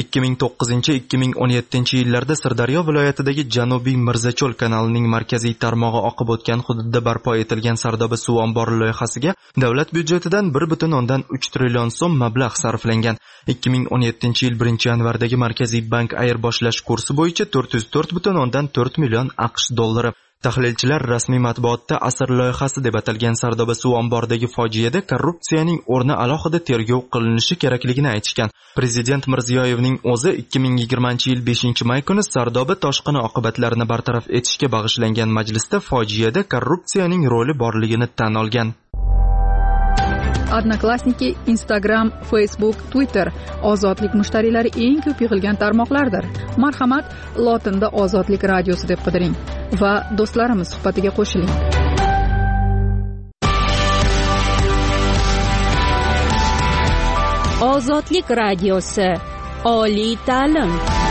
2009-2017 yillarda Sirdaryo viloyatidagi Janubiy Mirzacho'l kanalining markaziy tarmog'i oqib o'tgan hududda barpo etilgan Sardoba suv ombori loyihasiga davlat byudjetidan 1,3 trillion so'm mablag' sarflangan. 2017-yil 1-yanvardagi Markaziy bank ayirboshlash kursi bo'yicha 404,4 million AQSh dollari. Tahlilchilar rasmiy matbuotda asr loyihasi deb atalgan Sardoba suv omboridagi fojiada korrupsiyaning o'rni alohida tergov qilinishi kerakligini aytishgan. Prezident Mirziyoyevning o'zi 2020-yil 5-may kuni Sardoba toshqini oqibatlarini bartaraf etishga bag'ishlangan majlisda fojiada korrupsiyaning roli borligini tan olgan. Odnoklassniki, Instagram, Facebook, Twitter ozodlik mushtariylari eng ko'p yig'ilgan tarmoqlardir. Marhamat, lotinda Ozodlik radiosi deb qidiring va do'stlarimiz suhbatiga qo'shiling. Ozodlik radiosi, oliy ta'lim.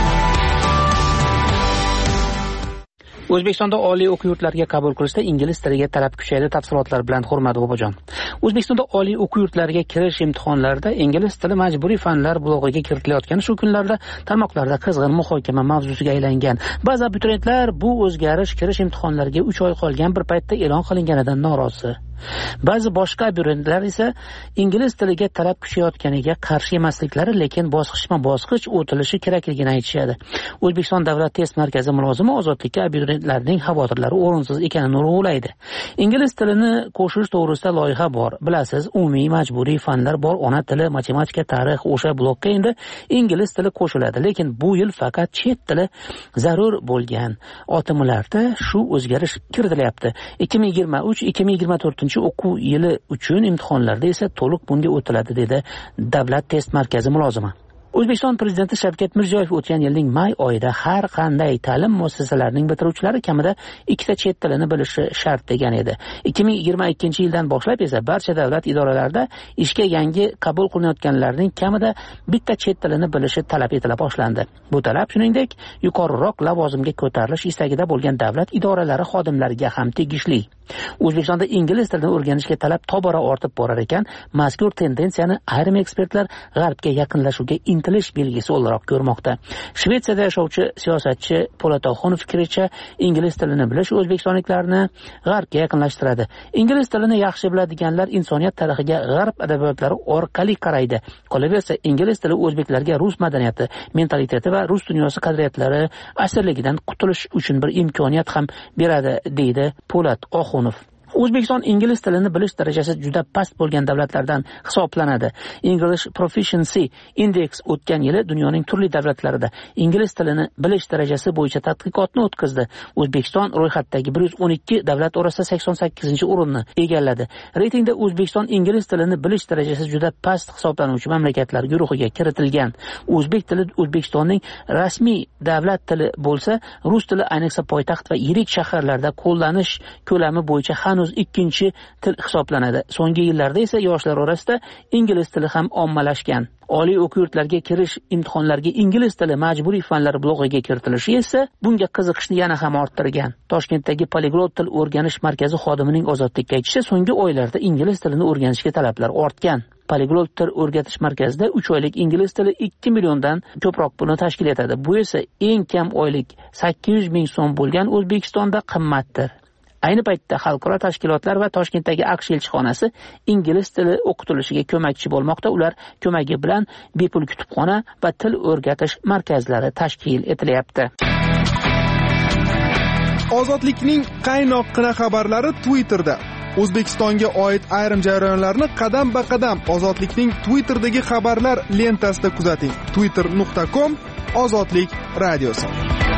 O'zbekistonda oliy o'quv yurtlariga qabul qilishda ingliz tiliga talab kuchaydi. Tafsilotlar bilan Hurmat Bobojon. O'zbekistonda oliy o'quv yurtlariga kirish imtihonlarida ingliz tili majburiy fanlar blog'iga kiritilayotgani shu kunlarda tarmoqlarda qizg'in muhokama mavzusiga aylangan. Ba'zi abituriyentlar bu o'zgarish kirish imtihonlariga 3 oy qolgan bir paytda e'lon qilinganidan norozi. Ba'zi boshqa abituriyentlar esa ingliz tiliga talab kuchayotganiga qarshi emasliklari, lekin bosqichma-bosqich o'tilishi kerakligini aytishadi. O'zbekiston Davlat test markazi mulozimi ozodlikka abituriyentlarning xavotirlari o'rinsiz ekanini urg'ulaydi. Ingliz tilini qo'shish to'g'risida loyiha bor. Bilasiz, umumiy majburiy fanlar bor, ona tili, matematika, tarix, o'sha blokka endi ingliz tili qo'shiladi, lekin bu yil faqat chet tili zarur bo'lgan otimlarda shu o'zgarish kiritilyapti. 2023-2024 o'quv yili uchun imtihonlarda esa to'liq bunga o'tiladi, dedi Davlat test markazi mulozimi. O'zbekiston Prezidenti Shavkat Mirziyoyev o'tgan yilning may oyida har qanday ta'lim muassasalarining bitiruvchilari kamida 2 ta chet tilini bilishi shart degan edi. 2022-yildan boshlab esa barcha davlat idoralarida ishga yangi qabul qilinayotganlarning kamida 1 ta chet tilini bilishi talab etila boshlandi. Bu talab shuningdek yuqoriroq lavozimga ko'tarilish istagida bo'lgan davlat idoralari xodimlariga ham tegishli. O'zbekistonda ingliz tilini o'rganishga talab tobora ortib borar ekan, mazkur tendensiyani ayrim ekspertlar g'arbga yaqinlashuvga intilish belgisi o'laroq ko'rmoqda. Shvetsiyada yashovchi siyosatchi Po'lat Oxunov fikricha, ingliz tilini bilish o'zbekistonliklarni g'arbga yaqinlashtiradi. Ingliz tilini yaxshi biladiganlar insoniyat tarixiga g'arb adabiyotlari orqali qaraydi. Qolaversa, ingliz tili o'zbeklarga rus madaniyati, mentaliteti va rus dunyosi qadriyatlari asirligidan qutulish uchun bir imkoniyat ham beradi, deydi Po'lat Oxunov. O'zbekiston ingliz tilini bilish darajasi juda past bo'lgan davlatlardan hisoblanadi. English Proficiency Index o'tgan yili dunyoning turli davlatlarida ingliz tilini bilish darajasi bo'yicha tadqiqotni o'tkazdi. O'zbekiston ro'yxatdagi 112 davlat orasida 88-o'rinni egalladi. Reytingda O'zbekiston ingliz tilini bilish darajasi juda past hisoblanuvchi mamlakatlar guruhiga kiritilgan. O'zbek tili O'zbekistonning rasmiy davlat tili bo'lsa, rus tili ayniqsa poytaxt va yirik shaharlarda qo'llanish ko'lami bo'yicha hanuz ikkinchi til hisoblanadi. So'nggi yillarda esa yoshlar orasida ingliz tili ham ommalashgan. Oliy o'quv yurtlariga kirish imtihonlariga ingliz tili majburiy fanlar blog'iga kiritilishi esa bunga qiziqishni yana ham orttirgan. Toshkentdagi Poliglot til o'rganish markazi xodimining Ozodlikka aytishicha, so'nggi oylarda ingliz tilini o'rganishga talablar ortgan. Poliglot til o'rgatish markazida 3 oylik ingliz tili 2 milliondan ko'proq pulni tashkil etadi. Bu esa eng kam oylik 800 ming so'm bo'lgan O'zbekistonda qimmatdir. Ayni paytda xalqaro tashkilotlar va Toshkentdagi AQSh elchixonasi ingliz tili o'qitilishiga ko'makchi bo'lmoqda. Ular ko'magi bilan bepul kutubxona va til o'rgatish markazlari tashkil etilyapti. Ozodlikning qaynoqqina xabarlari Twitterda. O'zbekistonga oid ayrim jarayonlarni qadam-ba-qadam Ozodlikning Twitterdagi xabarlar lentasida kuzating. twitter.com Ozodlik radiosi.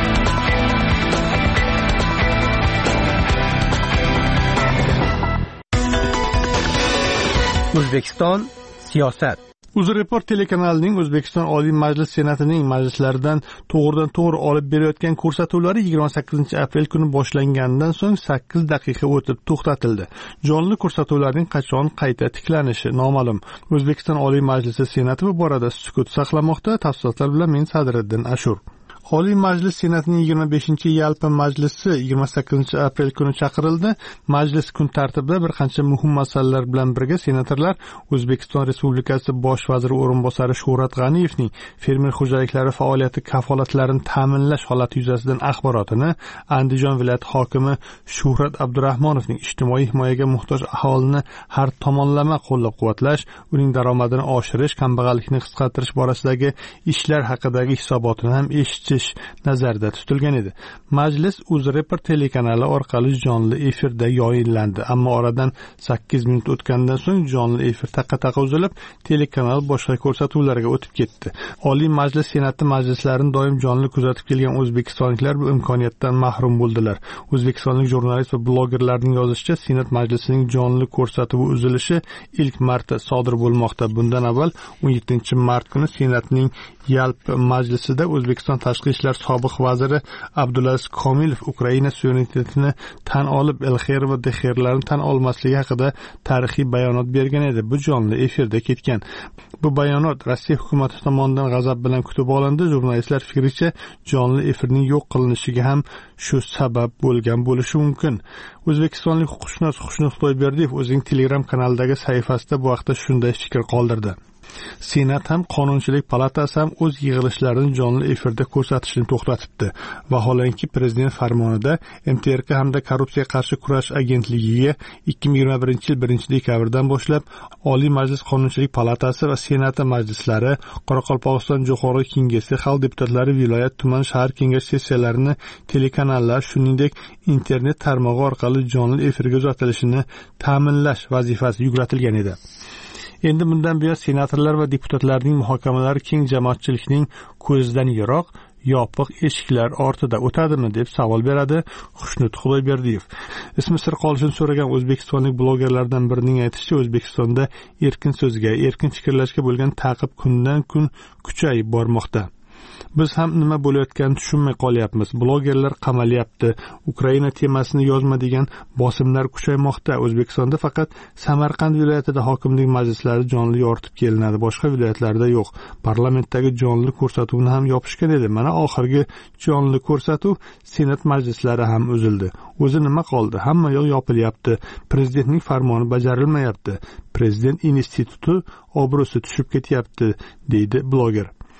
O'zbekiston siyosat. UzReport telekanalining O'zbekiston Oliy Majlis Senatining majlislaridan to'g'ridan-to'g'ri olib berayotgan ko'rsatuvlari 28-aprel kuni boshlanganidan so'ng 8 daqiqa o'tib to'xtatildi. Jonli ko'rsatuvlarning qachon qayta tiklanishi noma'lum. O'zbekiston Oliy Majlisi Senati bu borada sukut saqlamoqda. Tafsilotlar bilan men Sadriddin Ashur. Oliy Majlis Senatining 25-yalpi majlisi 28-aprel kuni chaqirildi. Majlis kun tartibida bir qancha muhim masalalar bilan birga senatorlar O'zbekiston Respublikasi Bosh vaziri o'rinbosari Shuhrat G'aniyevning fermer xo'jaliklari faoliyati kafolatlarini ta'minlash holati yuzasidan axborotini, Andijon viloyati hokimi Shuhrat Abdurahmonovning ijtimoiy himoyaga muhtoj aholini har tomonlama qo'llab-quvvatlash, uning daromadini oshirish, kambag'allikni qisqartirish borasidagi ishlar haqidagi hisobotini ham eshitish nazarda tutilgan edi. Majlis UzReport telekanali orqali jonli efirda yoyinlandi, ammo oradan 8 minut o'tgandan so'ng jonli efir taqa-taqa uzilib, telekanal boshqa ko'rsatuvlarga o'tib ketdi. Oliy Majlis Senati majlislarini doim jonli kuzatib kelgan o'zbekistonliklar bu imkoniyatdan mahrum bo'ldilar. O'zbekistonlik jurnalist va blogerlarning yozishicha, Senat majlisining jonli ko'rsatuvi uzilishi ilk marta sodir bo'lmoqda. Bundan avval 17-mart kuni Senatning yalp majlisida O'zbekiston tashqi ishlar sobiq vaziri Abdulaziz Komilov Ukraina suverenitetini tan olib, Elxer va Dexerlarni tan olmasligi haqida tarixiy bayonot bergan edi. Bu jonli efirda ketgan. Bu bayonot Rossiya hukumati tomonidan g'azab bilan kutib olindi. Jurnalistlar fikricha, jonli efirning yo'q qilinishiga ham shu sabab bo'lgan bo'lishi mumkin. O'zbekistonlik huquqshunos Xushnud Xudoyberdiyev o'zining Telegram kanalidagi sahifasida bu haqda shunday fikr qoldirdi. Senat ham Qonunchilik palatasi ham o'z yig'ilishlarini jonli efirda ko'rsatishni to'xtatibdi. Vaholanki prezident farmonida MTRK hamda Korrupsiyaga qarshi kurash agentligiga 2021-yil 1-dekabrdan boshlab Oliy Majlis Qonunchilik palatasi va Senati majlislari, Qoraqalpog'iston Jo'qorg'i Kengashi, xalq deputatlari, viloyat, tuman, shahar kengash sessiyalarini telekanallar, shuningdek internet tarmog'i orqali jonli efirga uzatilishini ta'minlash vazifasi yuklatilgan edi. Endi bundan buyon senatorlar va deputatlarning muhokamalari keng jamoatchilikning ko'zidan yiroq, yopiq eshiklar ortida o'tadimi deb savol beradi Xushnud Xudoyberdiyev. Ismi sir qolishini so'ragan o'zbekistonlik blogerlardan birining aytishicha, O'zbekistonda erkin so'zga, erkin fikrlashga bo'lgan ta'qib kundan kun kuchayib bormoqda. Biz ham nima bo'layotganini tushunmay qolyapmiz. Blogerlar qamalyapti. Ukraina temasini yozma degan bosimlar kuchaymoqda. O'zbekistonda faqat Samarqand viloyatida hokimlik majlislari jonli yoritib kelinadi, boshqa viloyatlarda yo'q. Parlamentdagi jonli ko'rsatuvni ham yopishgan edi. Mana oxirgi jonli ko'rsatuv Senat majlislari ham uzildi. O'zi nima qoldi? Hamma yo'q yopilyapti. Prezidentning farmoni bajarilmayapti. Prezident instituti obro'si tushib ketyapti, deydi bloger.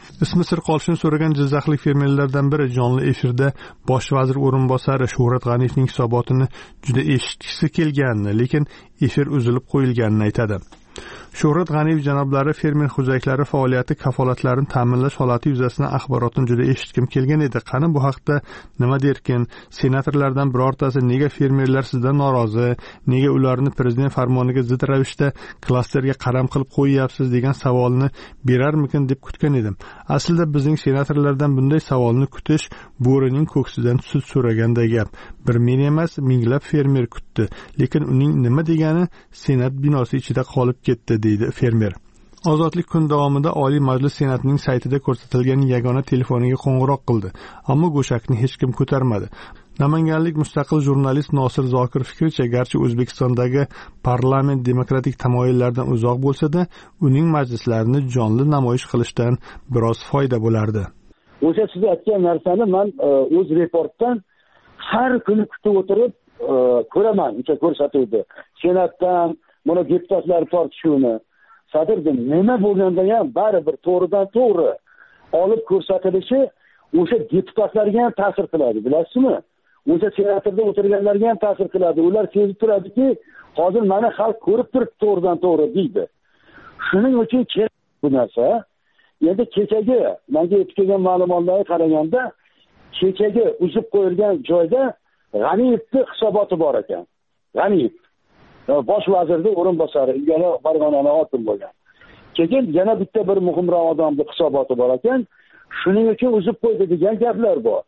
Ismi sir qolishini so'ragan jizzaxlik fermerlardan biri jonli efirda bosh vazir o'rinbosari Shuhrat G'aniyevning hisobotini juda eshitgisi kelganini, lekin efir uzilib qo'yilganini aytadi. Shuhrat G'aniyev janoblari fermer xo'jaliklari faoliyati kafolatlarini ta'minlash holati yuzasidan axborotni juda eshitkim kelgan edi. Qani bu haqda nima derkin? Senatorlardan birortasi nega fermerlar sizdan norozi, nega ularni prezident farmoniga zid ravishda klasterga qaram qilib qo'yyapsiz degan savolni berarmikin deb kutgan edim. Aslida bizning senatorlardan bunday savolni kutish bo'rining ko'ksidan sut so'raganday gap. Bir men emas, minglab fermer kutdi, lekin uning nima degani senat binosi ichida qolib ketdi, deydi fermer. Ozodlik kun davomida Oliy Majlis Senatining saytida ko'rsatilgan yagona telefoniga qo'ng'iroq qildi, ammo go'shakni hech kim ko'tarmadi. Namanganlik mustaqil jurnalist Nosir Zokir fikricha, garchi O'zbekistondagi parlament demokratik tamoyillardan uzoq bo'lsa-da, uning majlislarini jonli namoyish qilishdan biroz foyda bo'lardi. O'sha siz aytgan narsani men o'z reportdan har kuni kutib o'tirib ko'raman, o'sha ko'rsatuvdi. Senatdan buni deputatlar tortishuvini sadirdim. Nima bo'lganda ham baribir to'g'ridan to'g'ri olib ko'rsatilishi o'sha deputatlarga ham ta'sir qiladi, bilasizmi? O'sha senatorda o'tirganlarga ham ta'sir qiladi. Ular sezib turadiki, hozir mana xalq ko'rib turib to'g'ridan to'g'ri deydi. Shuning uchun kerak bu narsa. Endi kechagi menga yetib kelgan ma'lumotlarga qaraganda, kechagi uzib qo'yilgan joyda G'aniyevning hisoboti bor ekan. G'aniyev bosh vazirning o'rinbosari, ilgari Farg'onani hokim bo'lgan. Keyin yana bitta bir muhimroq odamning hisoboti bor ekan. Shuning uchun uzib qo'ydi degan gaplar bor.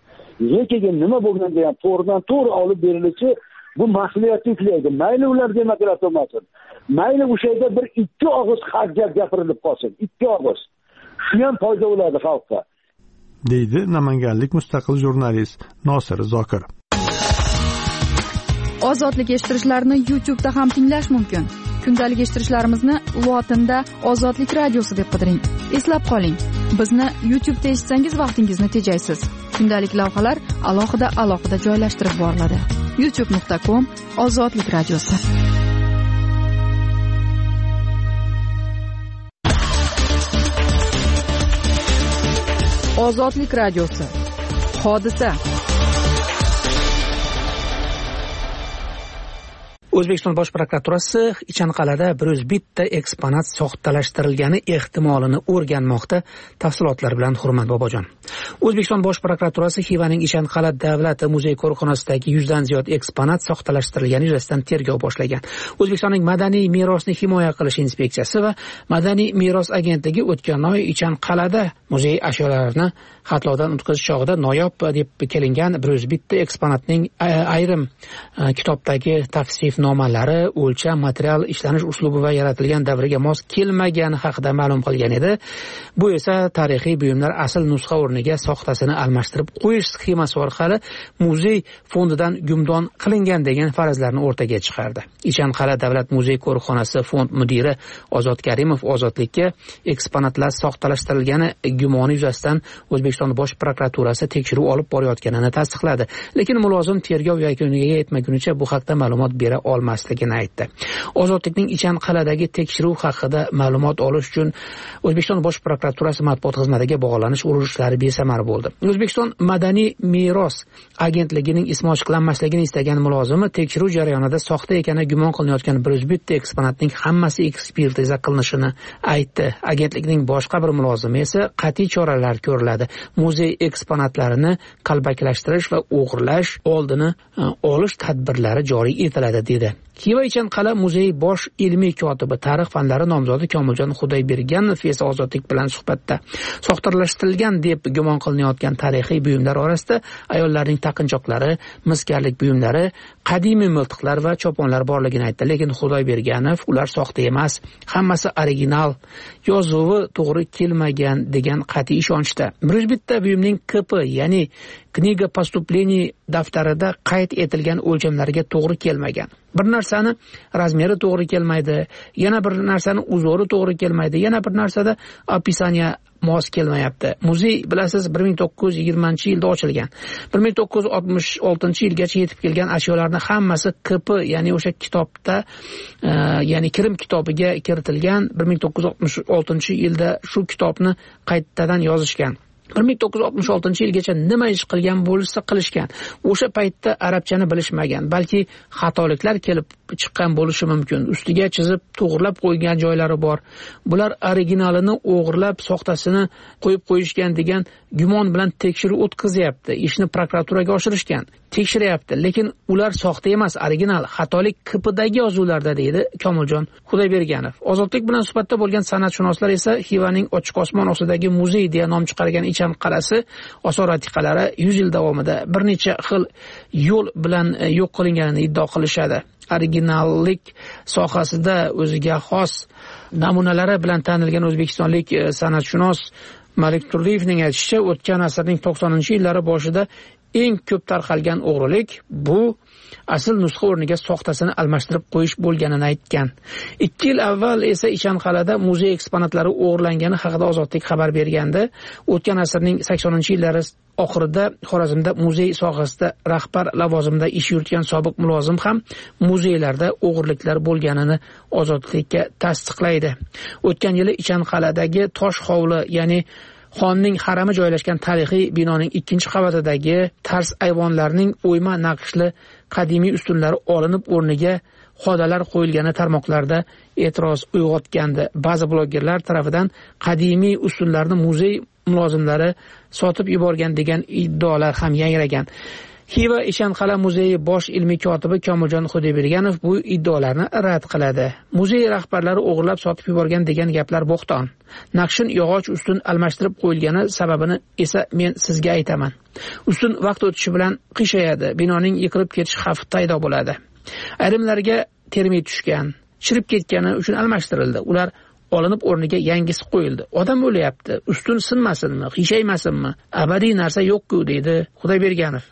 Lekin nima bo'lganda ham to'g'ridan to'g'ri olib berilishi bu mas'uliyatni yuklaydi. Mayli ular demokrat bo'lmasin. Mayli o'sha yerda bir ikki og'iz haq gap gapirilib qolsin. Ikki og'iz. Shu ham foyda bo'ladi xalqqa, deydi namanganlik mustaqil jurnalist Nosir Zokir. Ozodlik eshittirishlarni YouTube'da ham tinglash mumkin. Kundalik eshittirishlarimizni lotinda Ozodlik radiosi deb qidiring. Eslab qoling, bizni YouTube'da eshitsangiz vaqtingizni tejaysiz. Kundalik lavhalar alohida joylashtirib boriladi. youtube.com/Ozodlik radiosi. Ozodlik radiosi. Hodisa. O'zbekiston Bosh prokuraturasi Ichanqal'ada 101 eksponat soxtalashtirilgani ehtimolini o'rganmoqda. Tafsilotlar bilan Hurmat Bobojon. O'zbekiston Bosh prokuraturasi Xivaning Ichanqal'a davlat muzey qo'riqxonasidagi 100 dan ziyod eksponat soxtalashtirilgani yuzasidan tergov boshlagan. O'zbekistonning madaniy merosni himoya qilish inspeksiyasi va Madaniy meros agentligi o'tgan oy Ichanqal'ada muzey ashyolarini xatlovdan o'tkazish chog'ida noyob deb kelingan 101 eksponatning ayrim kitobdagi tavsif nomalari, o'lcham, material ishlanish uslubi va yaratilgan davriga mos kelmagani haqida ma'lum qilgan edi. Bu esa tarixiy buyumlar asl nusxa o'rniga soxtasini almashtirib qo'yish sxemasi orqali muzey fondidan gumdon qilingan degan farazlarni o'rtaga chiqardi. Ichanqal'a davlat muzey qo'riqxonasi fond mudiri Ozod Karimov Ozodlikka eksponatlar soxtalashtirilgani gumoni yuzasidan O'zbekiston Bosh prokuraturasi tekshiruv olib borayotganini tasdiqladi. Lekin mulozim tergov yakuniga yetmagunicha bu haqda ma'lumot bera olmasligini aytdi. Ozodlikning Ichanqal'adagi tekshiruv haqida ma'lumot olish uchun O'zbekiston Bosh prokuraturasi matbuot xizmatiga bog'lanish urunishlari besamar bo'ldi. O'zbekiston Madaniy meros agentligining ismi ochiqlanmasligini istagan mulozimi tekshiruv jarayonida soxta ekani gumon qilinayotgan 101 eksponatning hammasi ekspertiza qilinishini aytdi. Agentlikning boshqa bir mulozimi esa qat'iy choralar ko'riladi. Muzey eksponatlarini qalbakilashtirish va o'g'irlash oldini olish tadbirlari joriy etiladi dedi. Xiva Ichanqal'a muzey bosh ilmiy kotibi tarix fanlari nomzodi Komiljon Xudoyberganov esa Ozodlik bilan suhbatda soxtalashtirilgan deb gumon qilinayotgan tarixiy buyumlar orasida ayollarning taqinchoqlari, miskarlik buyumlari, qadimiy miltiqlar va choponlar borligini aytdi. Lekin Xudoyberganov ular soxta emas, hammasi original, yozuvi to'g'ri kelmagan degan qat'iy ishonchda. 101 buyumning KP, ya'ni Kniga поступлений daftarida qayd etilgan o'lchamlarga to'g'ri kelmagan. Bir narsani razmeri to'g'ri kelmaydi, yana bir narsani uzori to'g'ri kelmaydi, yana bir narsada описание mos kelmayapti. Muzey bilasiz 1920-yilda ochilgan. 1966-yilgacha yetib kelgan ashyolarning hammasi KP, ya'ni o'sha kitobda, ya'ni Kirim kitobiga kiritilgan. 1966-yilda shu kitobni qaytadan yozishgan. 1966-yilgacha nima ish qilgan bo'lsa qilishgan. O'sha paytda arabchani bilishmagan, balki xatoliklar kelib chiqqan bo'lishi mumkin. Ustiga chizib, to'g'rilab qo'ygan joylari bor. Bular originalini o'g'irlab, soxtasini qo'yib qo'yishgan degan gumon bilan tekshiruv o'tkazyapti. Ishni prokuraturaga oshirishgan. Tekshiryapti, lekin ular soxta emas, original. Xatolik KPdagi yozuvlarda, deydi Komiljon Xudoyberganov. Ozodlik bilan suhbatda bo'lgan san'atshunoslar esa Xivaning ochiq osmon ostidagi muzey deya nom chiqargan Ichan qal'asi osor-atiqalari 100 yil davomida bir necha xil yo'l bilan yo'q qilinganini iddao qilishadi. Originallik sohasida o'ziga xos namunalari bilan tanilgan o'zbekistonlik san'atshunos Malik Turliyevning aytishicha, o'tgan asrning 90-yillari boshida eng ko'p tarqalgan o'g'rilik bu asl nusxa o'rniga soxtasini almashtirib qo'yish bo'lganini aytgan. 2 yil avval esa Ichanqal'ada muzey eksponatlari o'g'irlangani haqida Ozodlik xabar bergandi. O'tgan asrning 80-yillari oxirida Xorazmda muzey sohasida rahbar lavozimida ish yuritgan sobiq mulozim ham muzeylarda o'g'irliklar bo'lganini Ozodlikka tasdiqlaydi. O'tgan yili Ichanqal'adagi tosh hovli, ya'ni xonning harami joylashgan tarixiy binoning 2-qavatidagi tars ayvonlarning o'yma naqshli qadimiy ustunlari olinib, o'rniga xodalar qo'yilgani tarmoqlarda e'tiroz uyg'otgandi. Ba'zi blogerlar tomonidan qadimiy ustunlarni muzey mulozimlari sotib yuborgan degan iddaolar ham yangragan. Xiva Ichanqal'a muzeyi bosh ilmiy kotibi Komiljon Xudoyberganov bu iddaolarni rad qiladi. Muzey rahbarlari o'g'irlab sotib yuborgan degan gaplar bo'xton. Naqshin yog'och ustun almashtirib qo'yilgani sababini esa men sizga aytaman. Ustun vaqt o'tishi bilan qiyshayadi, binoning yiqilib ketish xavfi paydo bo'ladi. Ayrimlarga termit tushgan, chirib ketgani uchun almashtirildi. Ular olinib o'rniga yangisi qo'yildi. Odam o'lyapti, ustun sinmasinmi, qiyshaymasinmi? Abadiy narsa yo'q-ku, deydi Xudoyberganov.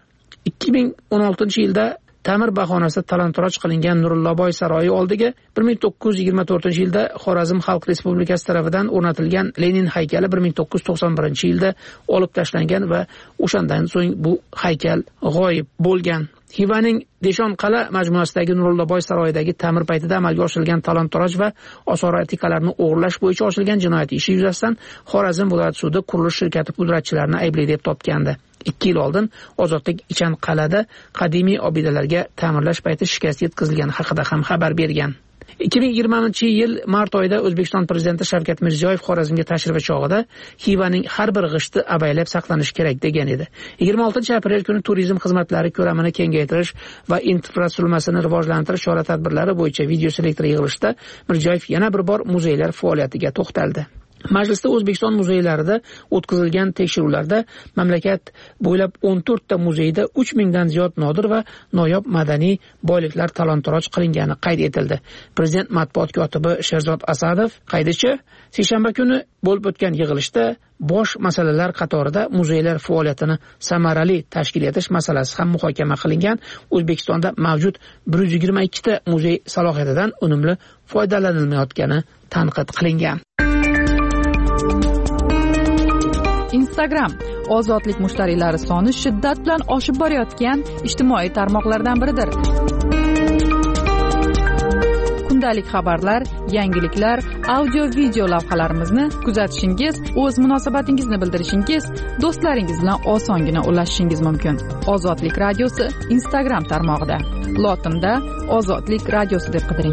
2016-yilda ta'mir bahonasida talon-toroj qilingan Nurillaboy saroyi oldiga 1924-yilda Xorazm Xalq Respublikasi tomonidan o'rnatilgan Lenin haykali 1991-yilda olib tashlangan va o'shandan so'ng bu haykal g'oyib bo'lgan. Xivaning Deshon-Qala majmuasidagi Nurillaboy saroyidagi ta'mir paytida amalga oshirilgan talon-toroj va osor-atiqalarni o'g'irlash bo'yicha ochilgan jinoyat ishi yuzasidan Xorazm viloyat sudi qurilish shirkati pudratchilarini aybli deb topgandi. 2 yil oldin Ozodlik Ichanqal'ada qadimiy obidalarga ta'mirlash payti shikast yetkazilgani haqida ham xabar bergan. 2020-yil mart oyida O'zbekiston prezidenti Shavkat Mirziyoyev Xorazmga tashrifi chog'ida Xivaning har bir g'ishti avaylab saqlanishi kerak degan edi. 26-aprel kuni turizm xizmatlari ko'lamini kengaytirish va infratuzilmasini rivojlantirish chora-tadbirlari bo'yicha video selektor yig'ilishida Mirziyoyev yana bir bor muzeylar faoliyatiga to'xtaldi. Majlisda O'zbekiston muzeylarida o'tkazilgan tekshiruvlarda mamlakat bo'ylab 14 ta muzeyda 3000 dan ziyod nodir va noyob madaniy boyliklar talon-toroj qilingani qayd etildi. Prezident matbuot kotibi Sherzod Asadov qaydicha, seshanba kuni bo'lib o'tgan yig'ilishda bosh masalalar qatorida muzeylar faoliyatini samarali tashkil etish masalasi ham muhokama qilingan. O'zbekistonda mavjud 122 ta muzey salohiyatidan unumli foydalanilmayotgani tanqid qilingan. Instagram ozodlik mushtariylari soni shiddat bilan oshib borayotgan ijtimoiy tarmoqlardan biridir. Kundalik xabarlar, yangiliklar, audio-video lavhalarimizni kuzatishingiz, o'z munosabatingizni bildirishingiz, do'stlaringiz bilan osongina ulashishingiz mumkin. Ozodlik radiosi Instagram tarmog'ida. Lotinda Ozodlik radiosi deb qidiring.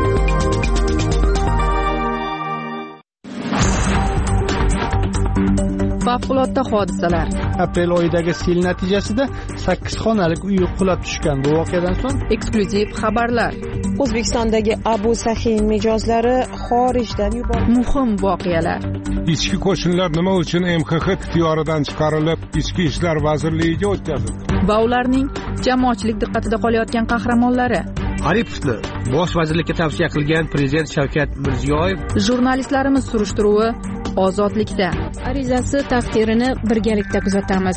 Favqulodda hodisalar. Aprel oyidagi sel natijasida 8 xonalik uy qulab tushgan. Bu voqeadan so'ng eksklyuziv xabarlar. O'zbekistondagi Abu Saxiy mijozlari xorijdan yuborildi. Muhim voqealar. Ichki qo'shinlar nima uchun MXX ixtiyoridan chiqarilib, Ichki ishlar vazirligiga o'tkazildi? Va ularning jamoatchilik diqqatida qolayotgan qahramonlari. Aripovni bosh vazirlikka tavsiya qilgan prezident Shavkat Mirziyoyev. Jurnalistlarimiz surishtiruvi Ozodlikda. Arizasi taqdirini birgalikda kuzatamiz.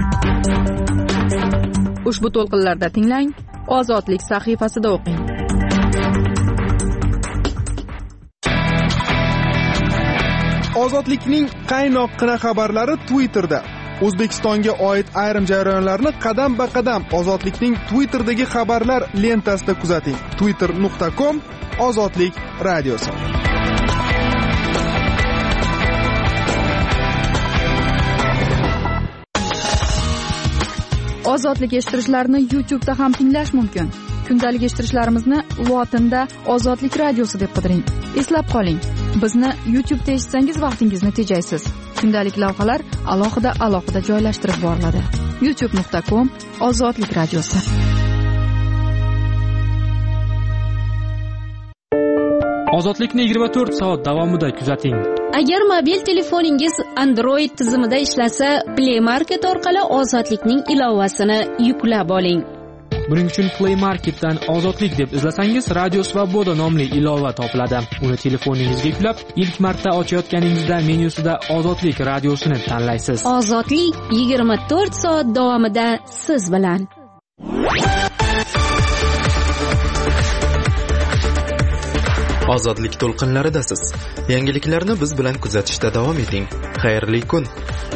Ushbu to'lqinlarda tinglang, Ozodlik sahifasida o'qing. Ozodlikning qaynoqqina xabarlari Twitterda. O'zbekistonga oid ayrim jarayonlarni qadam-ba-qadam Ozodlikning Twitterdagi xabarlar lentasida kuzating. twitter.com Ozodlik radiosi. Ozodlik eshittirishlarni YouTube'da ham tinglash mumkin. Kundalik eshittirishlarimizni lotinda Ozodlik radiosi deb qidiring. Eslab qoling, bizni YouTube'da eshitsangiz vaqtingizni tejaysiz. Kundalik lavhalar alohida joylashtirib boriladi. youtube.com Ozodlik radiosi. Ozodlikni 24 soat davomida kuzating. Agar mobil telefoningiz Android tizimida ishlasa, Play Market orqali Ozodlikning ilovasini yuklab oling. Buning uchun Play Marketdan Ozodlik deb izlasangiz, Radio Svoboda nomli ilova topiladi. Uni telefoningizga yuklab, ilk marta ochayotganingizda menyusida Ozodlik radiosini tanlaysiz. Ozodlik 24 soat davomida siz bilan. Ozodlik to'lqinlaridasiz. Yangiliklarni biz bilan kuzatishda davom eting. Xayrli kun.